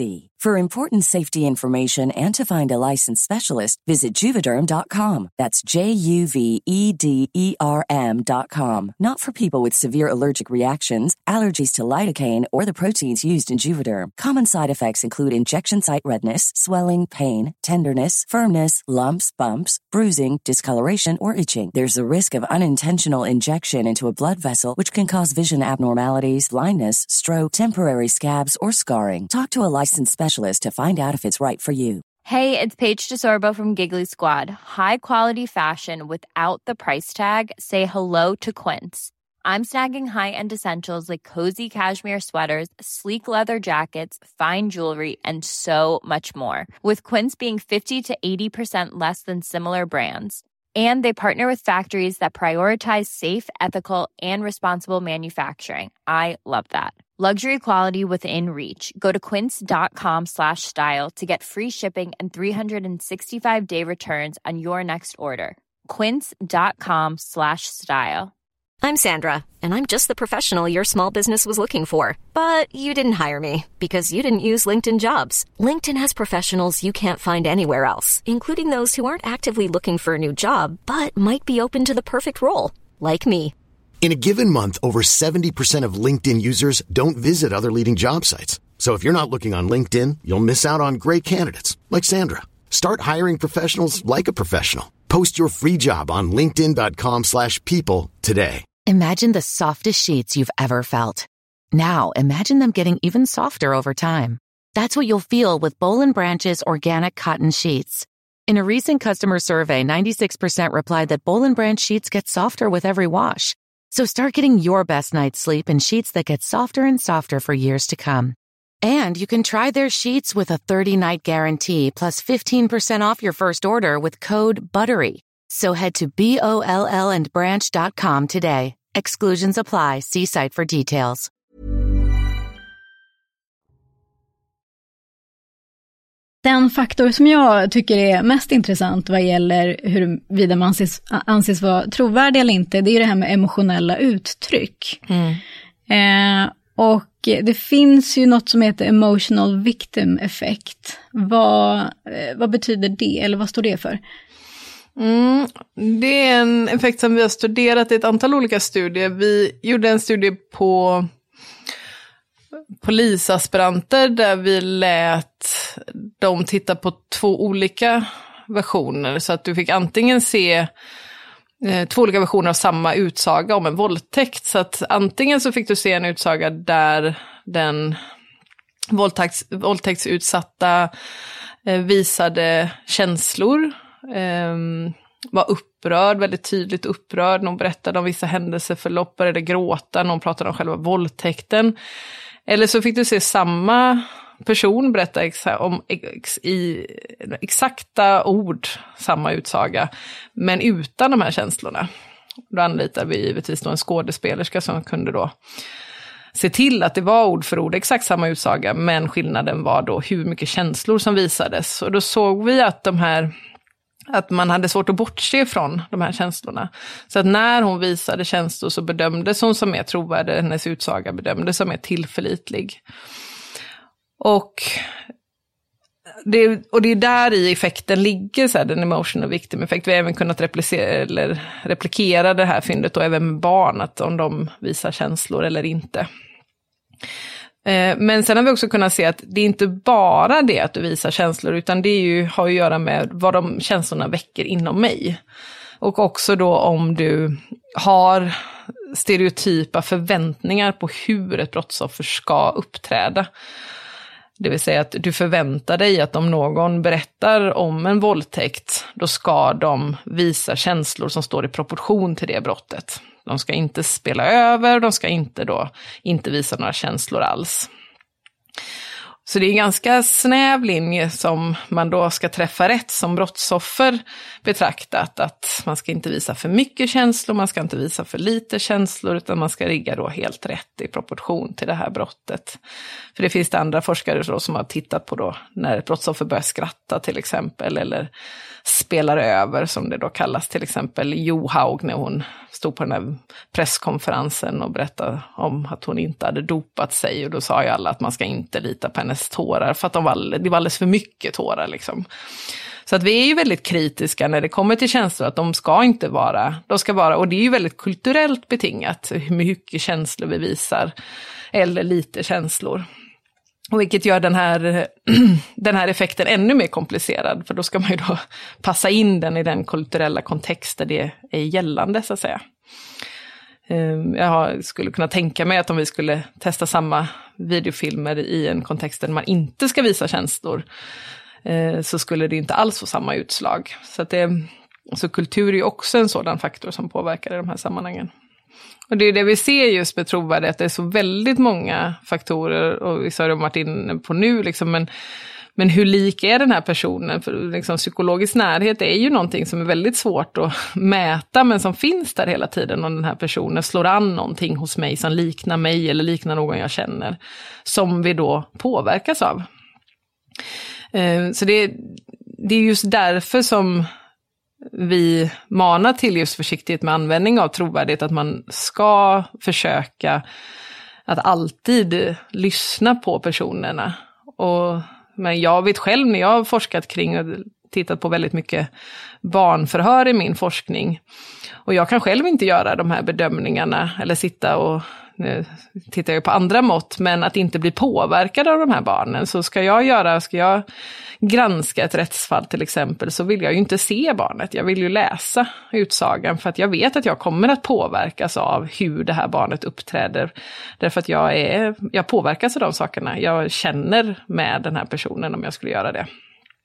For important safety information and to find a licensed specialist, visit Juvederm dot com. That's J U V E D E R M dot com. Not for people with severe allergic reactions, allergies to lidocaine, or the proteins used in Juvederm. Common side effects include injection site redness, swelling, pain, tenderness, firmness, lumps, bumps, bruising, discoloration, or itching. There's a risk of unintentional injection into a blood vessel, which can cause vision abnormalities, blindness, stroke, temporary scabs, or scarring. Talk to a licensed specialist to find out if it's right for you. Hey, it's Paige DeSorbo from Giggly Squad. High quality fashion without the price tag. Say hello to Quince. I'm snagging high-end essentials like cozy cashmere sweaters, sleek leather jackets, fine jewelry, and so much more. With Quince being fifty to eighty percent less than similar brands. And they partner with factories that prioritize safe, ethical, and responsible manufacturing. I love that. Luxury quality within reach. Go to quince.com slash style to get free shipping and three sixty-five day returns on your next order. Quince.com slash style. I'm Sandra, and I'm just the professional your small business was looking for. But you didn't hire me because you didn't use LinkedIn Jobs. LinkedIn has professionals you can't find anywhere else, including those who aren't actively looking for a new job, but might be open to the perfect role, like me. In a given month, over seventy percent of LinkedIn users don't visit other leading job sites. So if you're not looking on LinkedIn, you'll miss out on great candidates like Sandra. Start hiring professionals like a professional. Post your free job on linkedin.com slash people today. Imagine the softest sheets you've ever felt. Now imagine them getting even softer over time. That's what you'll feel with Boll and Branch's organic cotton sheets. In a recent customer survey, ninety-six percent replied that Boll and Branch sheets get softer with every wash. So start getting your best night's sleep in sheets that get softer and softer for years to come. And you can try their sheets with a thirty-night guarantee plus fifteen percent off your first order with code BUTTERY. So head to B O L L and branch dot com today. Exclusions apply. See site for details. Den faktor som jag tycker är mest intressant vad gäller huruvida man anses, anses vara trovärdig eller inte, det är det här med emotionella uttryck. Mm. Eh, och det finns ju något som heter emotional victim effect. Vad, eh, vad betyder det, eller vad står det för? Mm, det är en effekt som vi har studerat i ett antal olika studier. Vi gjorde en studie på polisaspiranter där vi lät dem titta på två olika versioner. Så att du fick antingen se eh, två olika versioner av samma utsaga om en våldtäkt. Så att antingen så fick du se en utsaga där den våldtäkts, våldtäktsutsatta eh, visade känslor. Um, var upprörd, väldigt tydligt upprörd. Någon berättade om vissa händelseförlopp, började gråta, någon pratade om själva våldtäkten. Eller så fick du se samma person berätta exa- om ex- i exakta ord, samma utsaga, men utan de här känslorna. Då anlitar vi givetvis då en skådespelerska som kunde då se till att det var ord för ord exakt samma utsaga, men skillnaden var då hur mycket känslor som visades. Och då såg vi att de här att man hade svårt att bortse från de här känslorna. Så att när hon visade känslor så bedömdes hon som mer trovärdig, hennes utsaga bedömdes som mer tillförlitlig. Och det, och det är där i effekten ligger, så här, den emotional victim effect. Vi har även kunnat replicera, eller replikera det här fyndet och även med barn, att om de visar känslor eller inte. Men sen har vi också kunnat se att det är inte bara det att du visar känslor, utan det är ju, har att göra med vad de känslorna väcker inom mig. Och också då om du har stereotypa förväntningar på hur ett brottsoffer ska uppträda. Det vill säga att du förväntar dig att om någon berättar om en våldtäkt, då ska de visa känslor som står i proportion till det brottet. De ska inte spela över, de ska inte då inte visa några känslor alls. Så det är en ganska snäv linje som man då ska träffa rätt som brottsoffer betraktat. Att man ska inte visa för mycket känslor, man ska inte visa för lite känslor, utan man ska rigga då helt rätt i proportion till det här brottet. För det finns det andra forskare då som har tittat på då när ett brottsoffer börjar skratta till exempel, eller spelar över som det då kallas, till exempel Johaug när hon stod på den här presskonferensen och berättade om att hon inte hade dopat sig, och då sa ju alla att man ska inte lita på hennes hennes tårar för att de var, det var alldeles för mycket tårar liksom. Så att vi är ju väldigt kritiska när det kommer till känslor, att de ska inte vara, de ska vara, och det är ju väldigt kulturellt betingat hur mycket känslor vi visar, eller lite känslor. Och vilket gör den här, den här effekten ännu mer komplicerad, för då ska man ju då passa in den i den kulturella kontext där det är gällande så att säga. Jag skulle kunna tänka mig att om vi skulle testa samma videofilmer i en kontext där man inte ska visa känslor, så skulle det inte alls få samma utslag. Så, att det, så kultur är ju också en sådan faktor som påverkar i de här sammanhangen. Och det är det vi ser just med trovärdighet, det är så väldigt många faktorer, och vi har ju varit inne på nu, liksom, men, men hur lik är den här personen? För liksom, psykologisk närhet är ju någonting som är väldigt svårt att mäta, men som finns där hela tiden, om den här personen slår an någonting hos mig som liknar mig eller liknar någon jag känner, som vi då påverkas av. Så det, det är just därför som vi manar till just försiktighet med användning av trovärdighet, att man ska försöka att alltid lyssna på personerna. Och, men jag vet själv när jag har forskat kring och tittat på väldigt mycket barnförhör i min forskning, och jag kan själv inte göra de här bedömningarna eller sitta och nu tittar jag på andra mått, men att inte bli påverkad av de här barnen. Så ska jag göra, ska jag granska ett rättsfall till exempel, så vill jag ju inte se barnet. Jag vill ju läsa utsagan, för att jag vet att jag kommer att påverkas av hur det här barnet uppträder. Därför att jag, är, jag påverkas av de sakerna. Jag känner med den här personen om jag skulle göra det.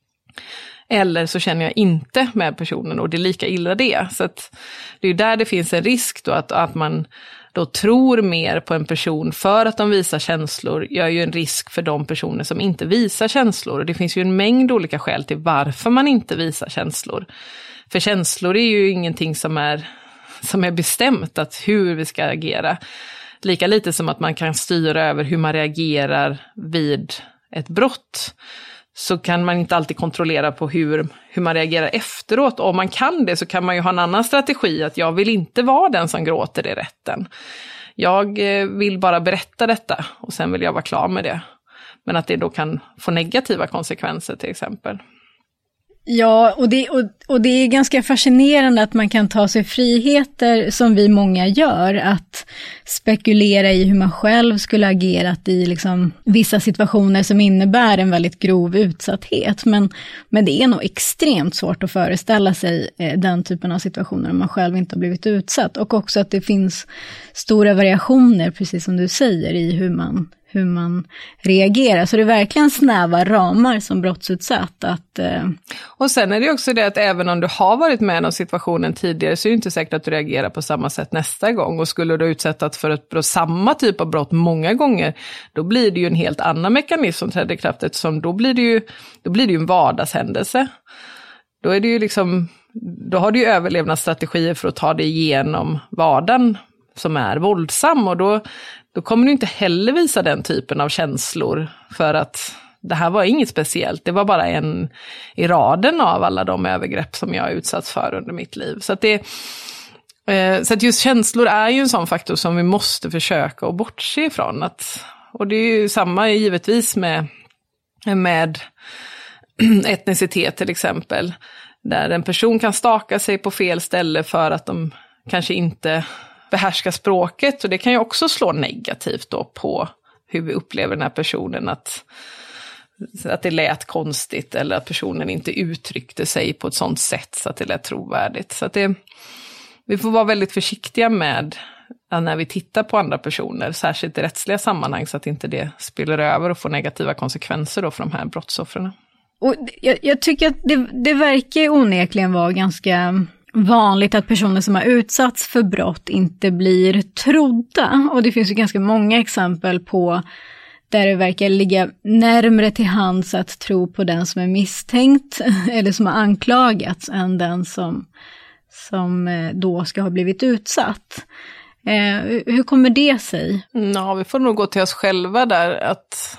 Eller så känner jag inte med personen, och det är lika illa det. Så att det är ju där det finns en risk då, att, att man då tror mer på en person för att de visar känslor, gör ju en risk för de personer som inte visar känslor. Och det finns ju en mängd olika skäl till varför man inte visar känslor. För känslor är ju ingenting som är, som är bestämt, att hur vi ska agera. Lika lite som att man kan styra över hur man reagerar vid ett brott, så kan man inte alltid kontrollera på hur, hur man reagerar efteråt. Och om man kan det, så kan man ju ha en annan strategi, att jag vill inte vara den som gråter i rätten. Jag vill bara berätta detta och sen vill jag vara klar med det. Men att det då kan få negativa konsekvenser till exempel. Ja, och det, och, och det är ganska fascinerande att man kan ta sig friheter, som vi många gör, att spekulera i hur man själv skulle agerat i liksom vissa situationer som innebär en väldigt grov utsatthet. Men, men det är nog extremt svårt att föreställa sig eh, den typen av situationer om man själv inte har blivit utsatt. Och också att det finns stora variationer, precis som du säger, i hur man hur man reagerar. Så det är verkligen snäva ramar som brottsutsatt. Att, eh... Och sen är det också det att även om du har varit med om situationen tidigare, så är det inte säkert att du reagerar på samma sätt nästa gång. Och skulle du utsättas för ett brott, samma typ av brott många gånger, då blir det ju en helt annan mekanism som träder i kraft, eftersom då blir det ju, då blir det ju en vardagshändelse. Då är det ju liksom, då har du ju överlevnadsstrategier för att ta dig igenom vardagen som är våldsam, och då Då kommer du inte heller visa den typen av känslor, för att det här var inget speciellt. Det var bara en i raden av alla de övergrepp som jag har utsatts för under mitt liv. Så att, det, eh, så att just känslor är ju en sån faktor som vi måste försöka att bortse ifrån. Att, och det är ju samma givetvis med, med etnicitet till exempel. Där en person kan staka sig på fel ställe för att de kanske inte behärska språket, och det kan ju också slå negativt då på hur vi upplever den här personen, att, att det lät konstigt eller att personen inte uttryckte sig på ett sånt sätt så att det lät trovärdigt. Så att det, vi får vara väldigt försiktiga med när vi tittar på andra personer, särskilt i rättsliga sammanhang, så att inte det spiller över och får negativa konsekvenser då för de här brottsoffren. Och jag, jag tycker att det, det verkar onekligen vara ganska vanligt att personer som har utsatts för brott inte blir trodda. Och det finns ju ganska många exempel på där det verkar ligga närmare till hands att tro på den som är misstänkt eller som har anklagats än den som, som då ska ha blivit utsatt. Eh, hur kommer det sig? Ja, vi får nog gå till oss själva där. Att,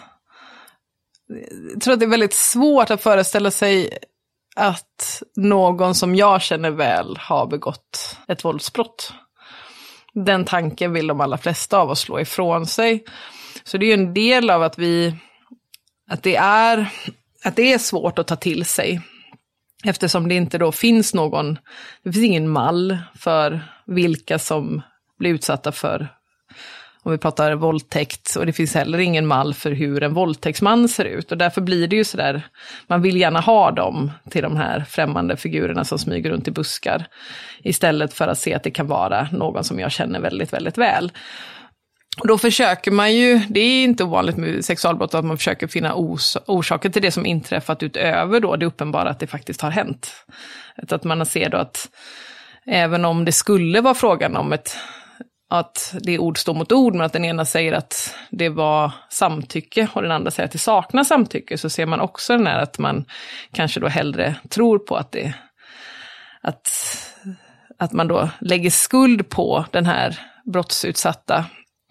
jag tror att det är väldigt svårt att föreställa sig att någon som jag känner väl har begått ett våldsbrott. Den tanken vill de allra flesta av oss slå ifrån sig. Så det är ju en del av att vi, att det är, att det är svårt att ta till sig. Eftersom det inte då finns någon, det finns ingen mall för vilka som blir utsatta för, om vi pratar våldtäkt, och det finns heller ingen mall för hur en våldtäktsman ser ut. Och därför blir det ju sådär, man vill gärna ha dem till de här främmande figurerna som smyger runt i buskar. Istället för att se att det kan vara någon som jag känner väldigt, väldigt väl. Och då försöker man ju, det är inte ovanligt med sexualbrott att man försöker finna os- orsaker till det som inträffat utöver då det uppenbara att det faktiskt har hänt. Att man ser då att även om det skulle vara frågan om ett, att det är ord står mot ord, men att den ena säger att det var samtycke och den andra säger att det saknar samtycke, så ser man också den här att man kanske då hellre tror på att det, att, att man då lägger skuld på den här brottsutsatta.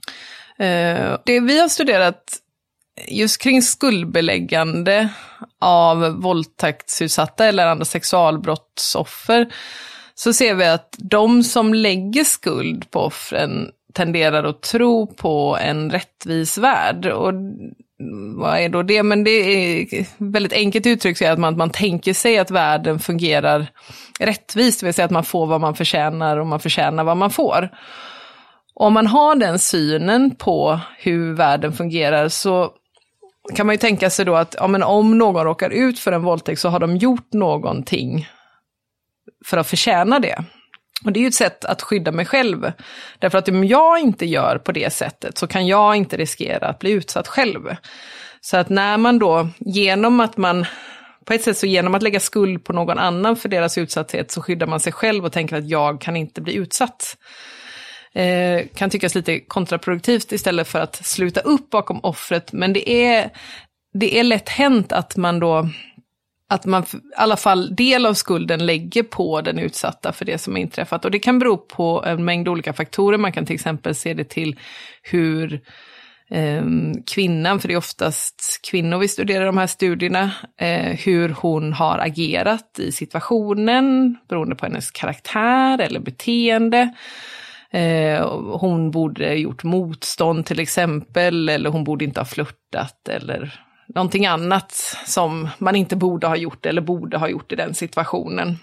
Det vi har studerat just kring skuldbeläggande av våldtäktsutsatta eller andra sexualbrottsoffer, så ser vi att de som lägger skuld på offren tenderar att tro på en rättvis värld. Och vad är då det? Men det är väldigt enkelt uttryckt att man, att man tänker sig att världen fungerar rättvist, det vill säga att man får vad man förtjänar och man förtjänar vad man får. Om man har den synen på hur världen fungerar, så kan man ju tänka sig då att ja, men om någon råkar ut för en våldtäkt så har de gjort någonting för att förtjäna det. Och det är ju ett sätt att skydda mig själv. Därför att om jag inte gör på det sättet så kan jag inte riskera att bli utsatt själv. Så att när man då, genom att man, på ett sätt så genom att lägga skuld på någon annan för deras utsatthet, så skyddar man sig själv och tänker att jag kan inte bli utsatt. Eh, kan tyckas lite kontraproduktivt istället för att sluta upp bakom offret. Men det är, det är lätt hänt att man då, att man i alla fall del av skulden lägger på den utsatta för det som har inträffat. Och det kan bero på en mängd olika faktorer. Man kan till exempel se det till hur eh, kvinnan, för det är oftast kvinnor vi studerar de här studierna, eh, hur hon har agerat i situationen beroende på hennes karaktär eller beteende. Eh, hon borde gjort motstånd till exempel, eller hon borde inte ha flörtat eller någonting annat som man inte borde ha gjort eller borde ha gjort i den situationen.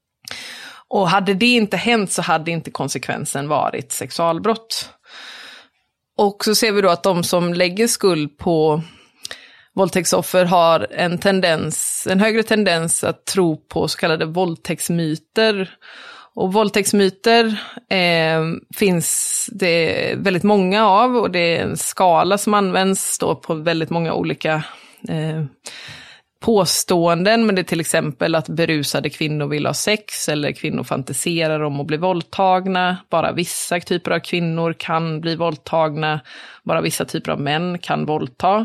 Och hade det inte hänt så hade inte konsekvensen varit sexualbrott. Och så ser vi då att de som lägger skuld på våldtäktsoffer har en tendens, en högre tendens att tro på så kallade våldtäktsmyter. Och våldtäktsmyter eh, finns det väldigt många av, och det är en skala som används då på väldigt många olika eh, påståenden. Men det är till exempel att berusade kvinnor vill ha sex, eller kvinnor fantiserar om att bli våldtagna. Bara vissa typer av kvinnor kan bli våldtagna, bara vissa typer av män kan våldta.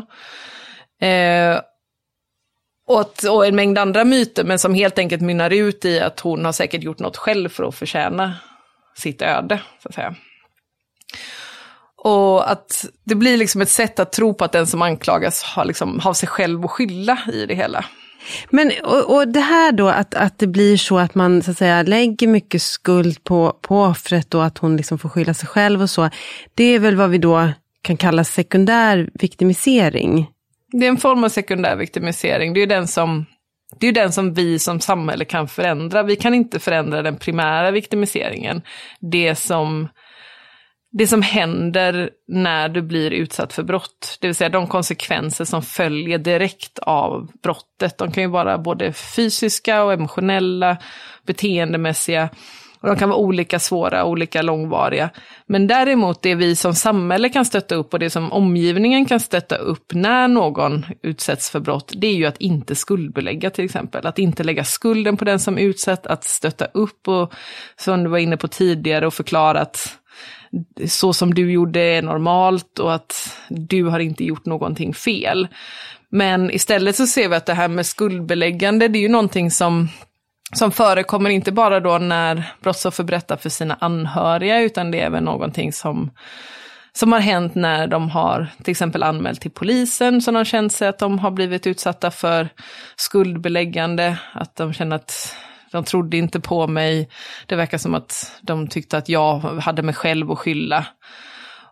Eh, Och, att, och en mängd andra myter, men som helt enkelt mynnar ut i att hon har säkert gjort något själv för att förtjäna sitt öde, så att säga. Och att det blir liksom ett sätt att tro på att den som anklagas har, liksom, har sig själv att skylla i det hela. Men och, och det här då att, att det blir så att man så att säga lägger mycket skuld på, på offret och att hon liksom får skylla sig själv och så. Det är väl vad vi då kan kalla sekundär viktimisering. Det är en form av sekundär viktimisering. Det är ju den som, det är den som vi som samhälle kan förändra. Vi kan inte förändra den primära viktimiseringen. Det som, det som händer när du blir utsatt för brott. Det vill säga de konsekvenser som följer direkt av brottet. De kan ju vara både fysiska och emotionella, beteendemässiga. Och de kan vara olika svåra, olika långvariga. Men däremot det vi som samhälle kan stötta upp och det som omgivningen kan stötta upp när någon utsätts för brott, det är ju att inte skuldbelägga till exempel. Att inte lägga skulden på den som utsätts, att stötta upp och som du var inne på tidigare och förklara att så som du gjorde är normalt och att du har inte gjort någonting fel. Men istället så ser vi att det här med skuldbeläggande, det är ju någonting som Som förekommer inte bara då när brottsoffer berättar för sina anhöriga, utan det är även någonting som, som har hänt när de har till exempel anmält till polisen, så de känner sig att de har blivit utsatta för skuldbeläggande, att de känner att de trodde inte på mig, det verkar som att de tyckte att jag hade mig själv att skylla.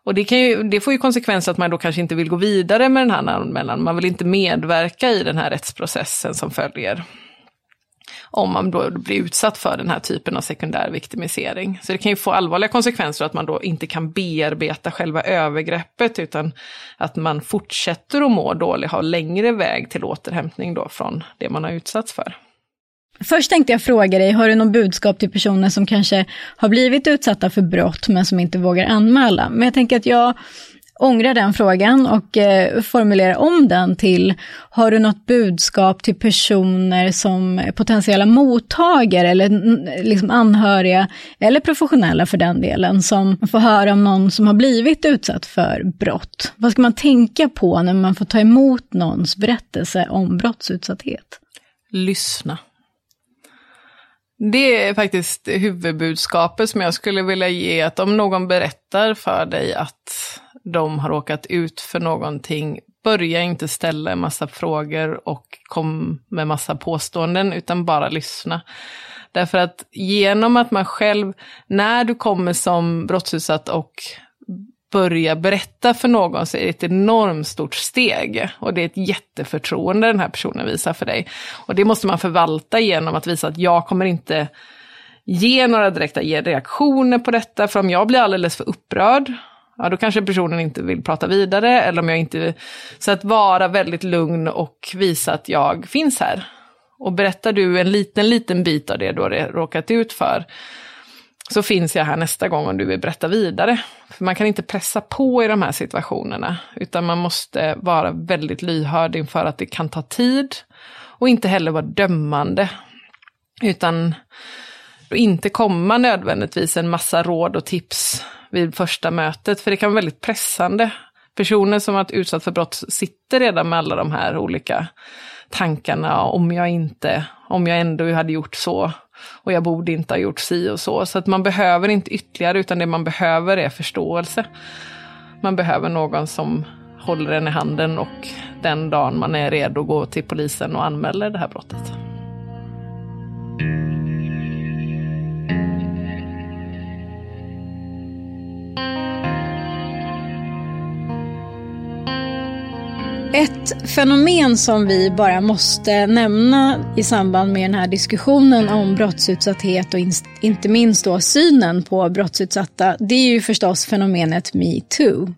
Och det, kan ju, det får ju konsekvenser att man då kanske inte vill gå vidare med den här anmälan. Man vill inte medverka i den här rättsprocessen som följer. Om man då blir utsatt för den här typen av sekundär viktimisering. Så det kan ju få allvarliga konsekvenser att man då inte kan bearbeta själva övergreppet, utan att man fortsätter att må dåligt, har längre väg till återhämtning då från det man har utsatts för. Först tänkte jag fråga dig, har du någon budskap till personer som kanske har blivit utsatta för brott men som inte vågar anmäla? Men jag tänker att jag ångrar den frågan och eh, formulerar om den till: har du något budskap till personer som potentiella mottagare eller liksom anhöriga eller professionella för den delen, som får höra om någon som har blivit utsatt för brott? Vad ska man tänka på när man får ta emot någons berättelse om brottsutsatthet? Lyssna. Det är faktiskt huvudbudskapet som jag skulle vilja ge, att om någon berättar för dig att de har råkat ut för någonting, börja inte ställa en massa frågor och kom med massa påståenden, utan bara lyssna. Därför att genom att man själv, när du kommer som brottsutsatt och börja berätta för någon, så är det ett enormt stort steg. Och det är ett jätteförtroende den här personen visar för dig. Och det måste man förvalta genom att visa att jag kommer inte ge några direkta reaktioner på detta. För om jag blir alldeles för upprörd, ja, då kanske personen inte vill prata vidare. Eller om jag inte... Så att vara väldigt lugn och visa att jag finns här. Och berättar du en liten, liten bit av det du har råkat ut för, så finns jag här nästa gång om du vill berätta vidare. För man kan inte pressa på i de här situationerna, utan man måste vara väldigt lyhörd inför att det kan ta tid. Och inte heller vara dömande, utan inte komma nödvändigtvis en massa råd och tips vid första mötet. För det kan vara väldigt pressande. Personer som har varit utsatt för brott sitter redan med alla de här olika tankarna. Om jag inte, om jag ändå hade gjort så. Och jag borde inte ha gjort si och så. Så att man behöver inte ytterligare, utan det man behöver är förståelse. Man behöver någon som håller en i handen, och den dagen man är redo att gå till polisen och anmäler det här brottet. Ett fenomen som vi bara måste nämna i samband med den här diskussionen om brottsutsatthet och inte minst då synen på brottsutsatta, det är ju förstås fenomenet MeToo.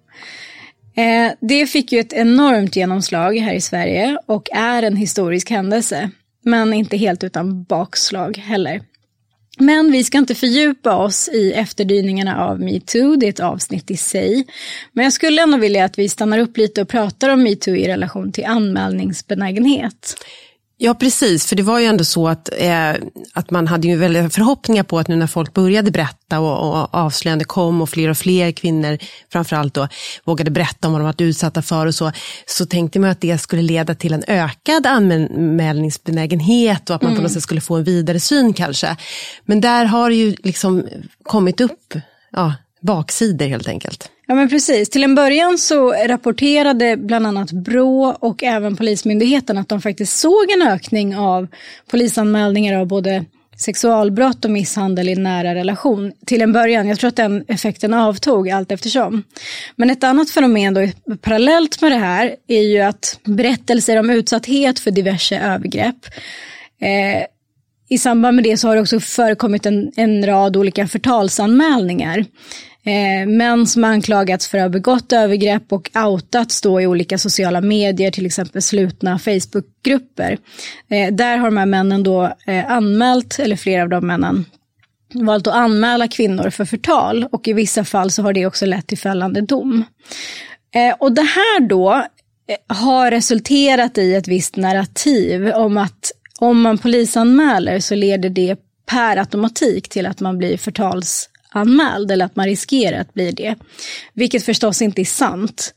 Eh, det fick ju ett enormt genomslag här i Sverige och är en historisk händelse, men inte helt utan bakslag heller. Men vi ska inte fördjupa oss i efterdyningarna av MeToo, det är ett avsnitt i sig. Men jag skulle ändå vilja att vi stannar upp lite och pratar om MeToo i relation till anmälningsbenägenhet. Ja, precis. För det var ju ändå så att, eh, att man hade ju väldigt förhoppningar på att nu när folk började berätta och, och avslöjande kom och fler och fler kvinnor framförallt då vågade berätta om vad de varit utsatta för och så, så tänkte man att det skulle leda till en ökad anmälningsbenägenhet och att man mm. på något sätt skulle få en vidare syn kanske. Men där har det ju liksom kommit upp ja, baksidor helt enkelt. Ja, men precis. Till en början så rapporterade bland annat Brå och även Polismyndigheten att de faktiskt såg en ökning av polisanmälningar av både sexualbrott och misshandel i nära relation. Till en början, jag tror att den effekten avtog allt eftersom. Men ett annat fenomen då parallellt med det här är ju att berättelser om utsatthet för diverse övergrepp. Eh, I samband med det så har det också förekommit en, en rad olika förtalsanmälningar. Eh, män som anklagats för att ha begått övergrepp och outats då i olika sociala medier, till exempel slutna Facebookgrupper. Eh, där har de här männen då eh, anmält, eller flera av de männen, valt att anmäla kvinnor för förtal, och i vissa fall så har det också lett till fällande dom. Eh, och det här då eh, har resulterat i ett visst narrativ om att om man polisanmäler så leder det per automatik till att man blir förtals anmäld, eller att man riskerar att bli det. Vilket förstås inte är sant.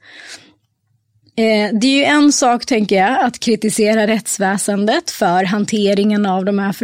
Eh, det är ju en sak, tänker jag, att kritisera rättsväsendet för hanteringen av de här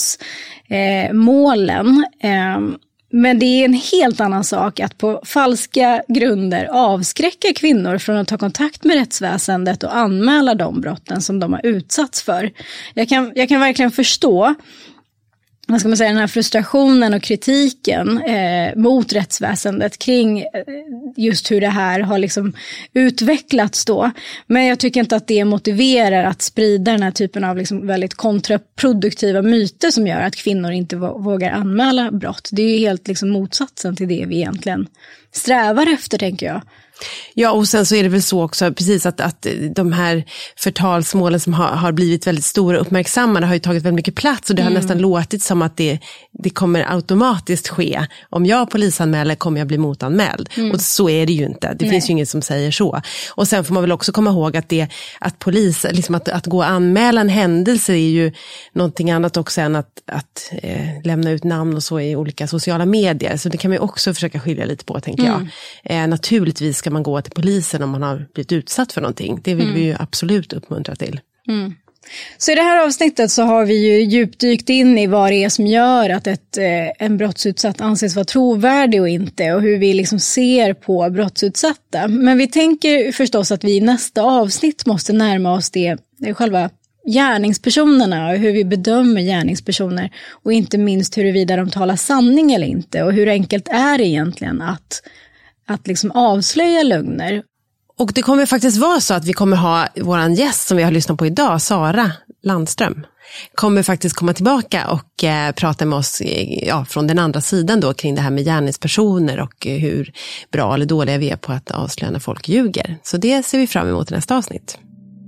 förtalsmålen. Eh, eh, men det är en helt annan sak att på falska grunder avskräcka kvinnor från att ta kontakt med rättsväsendet och anmäla de brotten som de har utsatts för. Jag kan, jag kan verkligen förstå vad ska man säga, den här frustrationen och kritiken eh, mot rättsväsendet kring eh, just hur det här har liksom utvecklats då. Men jag tycker inte att det motiverar att sprida den här typen av liksom väldigt kontraproduktiva myter som gör att kvinnor inte vågar anmäla brott. Det är ju helt liksom motsatsen till det vi egentligen strävar efter, tänker jag. Ja, och sen så är det väl så också precis att, att de här förtalsmålen som har, har blivit väldigt stora och uppmärksammade har ju tagit väldigt mycket plats, och det har mm. nästan låtit som att det, det kommer automatiskt ske. Om jag polisanmäler kommer jag bli motanmäld. Mm. Och så är det ju inte. Det Nej. finns ju inget som säger så. Och sen får man väl också komma ihåg att det att polis, liksom att, att gå och anmäla en händelse är ju någonting annat också än att, att eh, lämna ut namn och så i olika sociala medier. Så det kan man ju också försöka skilja lite på, tänker mm. jag. Eh, naturligtvis ska man gå till polisen om man har blivit utsatt för någonting. Det vill mm. vi ju absolut uppmuntra till. Mm. Så i det här avsnittet så har vi ju djupdykt in i vad det är som gör att ett, eh, en brottsutsatt anses vara trovärdig och inte, och hur vi liksom ser på brottsutsatta. Men vi tänker förstås att vi i nästa avsnitt måste närma oss det, det själva gärningspersonerna och hur vi bedömer gärningspersoner, och inte minst huruvida de talar sanning eller inte, och hur enkelt är det egentligen att att liksom avslöja lögner. Och det kommer faktiskt vara så att vi kommer ha våran gäst som vi har lyssnat på idag, Sara Landström, kommer faktiskt komma tillbaka och eh, prata med oss ja, från den andra sidan då, kring det här med gärningspersoner och eh, hur bra eller dåliga vi är på att avslöja när folk ljuger. Så det ser vi fram emot i nästa avsnitt.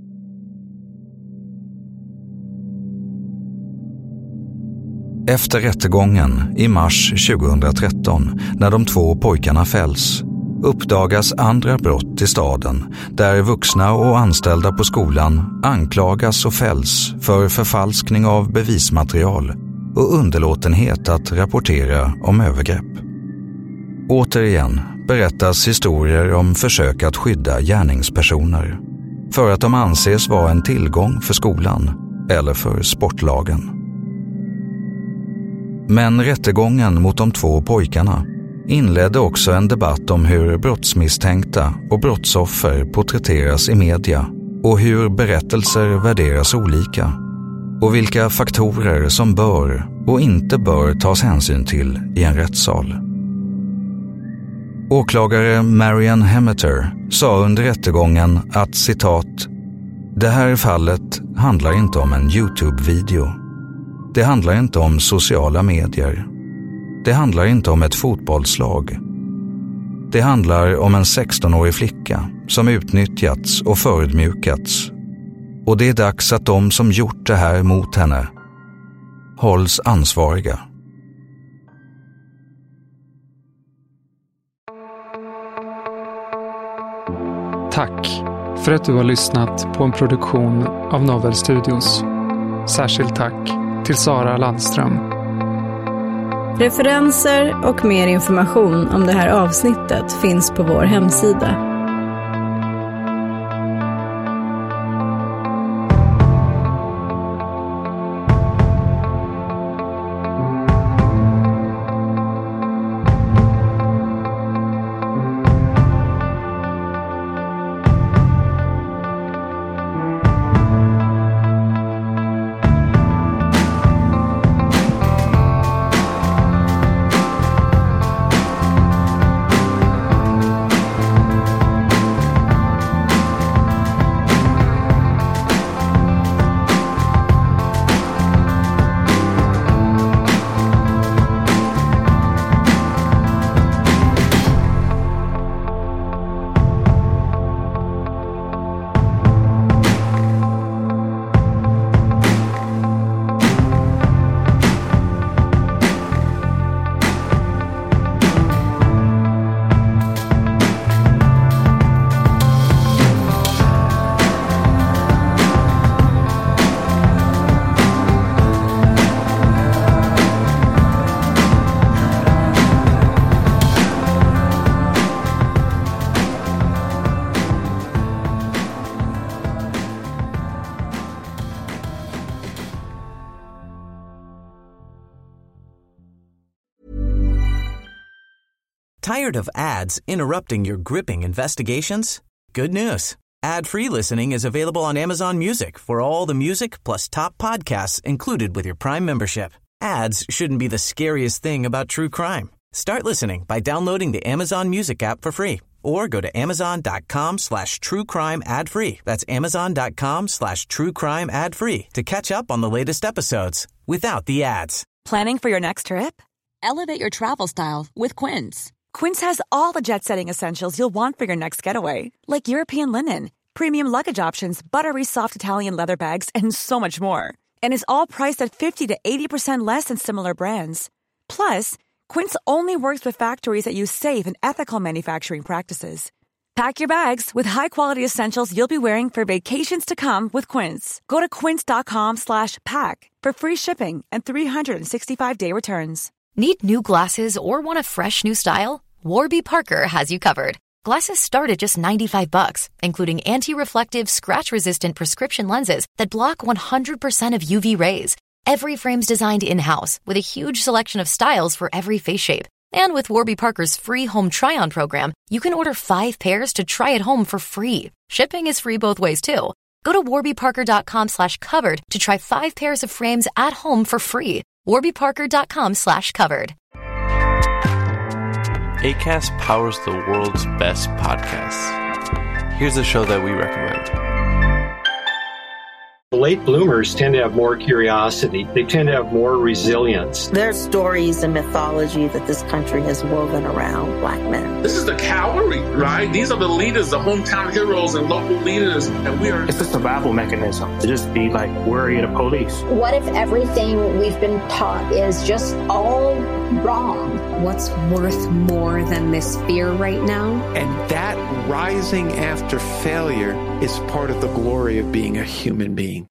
Efter rättegången i mars tjugohundratretton, när de två pojkarna fälls, uppdagas andra brott i staden där vuxna och anställda på skolan anklagas och fälls för förfalskning av bevismaterial och underlåtenhet att rapportera om övergrepp. Återigen berättas historier om försök att skydda gärningspersoner för att de anses vara en tillgång för skolan eller för sportlagen. Men rättegången mot de två pojkarna inledde också en debatt om hur brottsmisstänkta och brottsoffer porträtteras i media och hur berättelser värderas olika och vilka faktorer som bör och inte bör tas hänsyn till i en rättssal. Åklagare Marian Hemmeter sa under rättegången att, citat, "Det här fallet handlar inte om en YouTube-video. Det handlar inte om sociala medier. Det handlar inte om ett fotbollslag. Det handlar om en sextonårig flicka som utnyttjats och förödmjukats. Och det är dags att de som gjort det här mot henne hålls ansvariga." Tack för att du har lyssnat på en produktion av Novel Studios. Särskilt tack till Sara Landström. Referenser och mer information om det här avsnittet finns på vår hemsida. Tired of ads interrupting your gripping investigations? Good news. Ad-free listening is available on Amazon Music for all the music plus top podcasts included with your Prime membership. Ads shouldn't be the scariest thing about true crime. Start listening by downloading the Amazon Music app for free or go to amazon.com slash true crime ad free. That's amazon.com slash true crime ad free to catch up on the latest episodes without the ads. Planning for your next trip? Elevate your travel style with Quince. Quince has all the jet-setting essentials you'll want for your next getaway, like European linen, premium luggage options, buttery soft Italian leather bags, and so much more. And is all priced at fifty to eighty percent less than similar brands. Plus, Quince only works with factories that use safe and ethical manufacturing practices. Pack your bags with high-quality essentials you'll be wearing for vacations to come with Quince. Go to quince.com slash pack for free shipping and three sixty-five day returns. Need new glasses or want a fresh new style? Warby Parker has you covered. Glasses start at just ninety-five bucks, including anti-reflective, scratch-resistant prescription lenses that block one hundred percent of U V rays. Every frame's designed in-house with a huge selection of styles for every face shape. And with Warby Parker's free home try-on program, you can order five pairs to try at home for free. Shipping is free both ways, too. Go to warbyparker.com slash covered to try five pairs of frames at home for free. warbyparker.com slash covered. Acast powers the world's best podcasts. Here's a show that we recommend. Late bloomers tend to have more curiosity. They tend to have more resilience. There's stories and mythology that this country has woven around Black men. This is the cavalry, right? These are the leaders, the hometown heroes and local leaders, and we are... It's a survival mechanism to just be like worried of police. What if everything we've been taught is just all wrong? What's worth more than this fear right now? And that rising after failure is part of the glory of being a human being.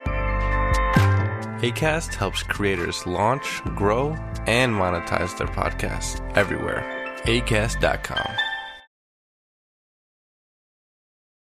Acast helps creators launch, grow, and monetize their podcasts everywhere. acast dot com.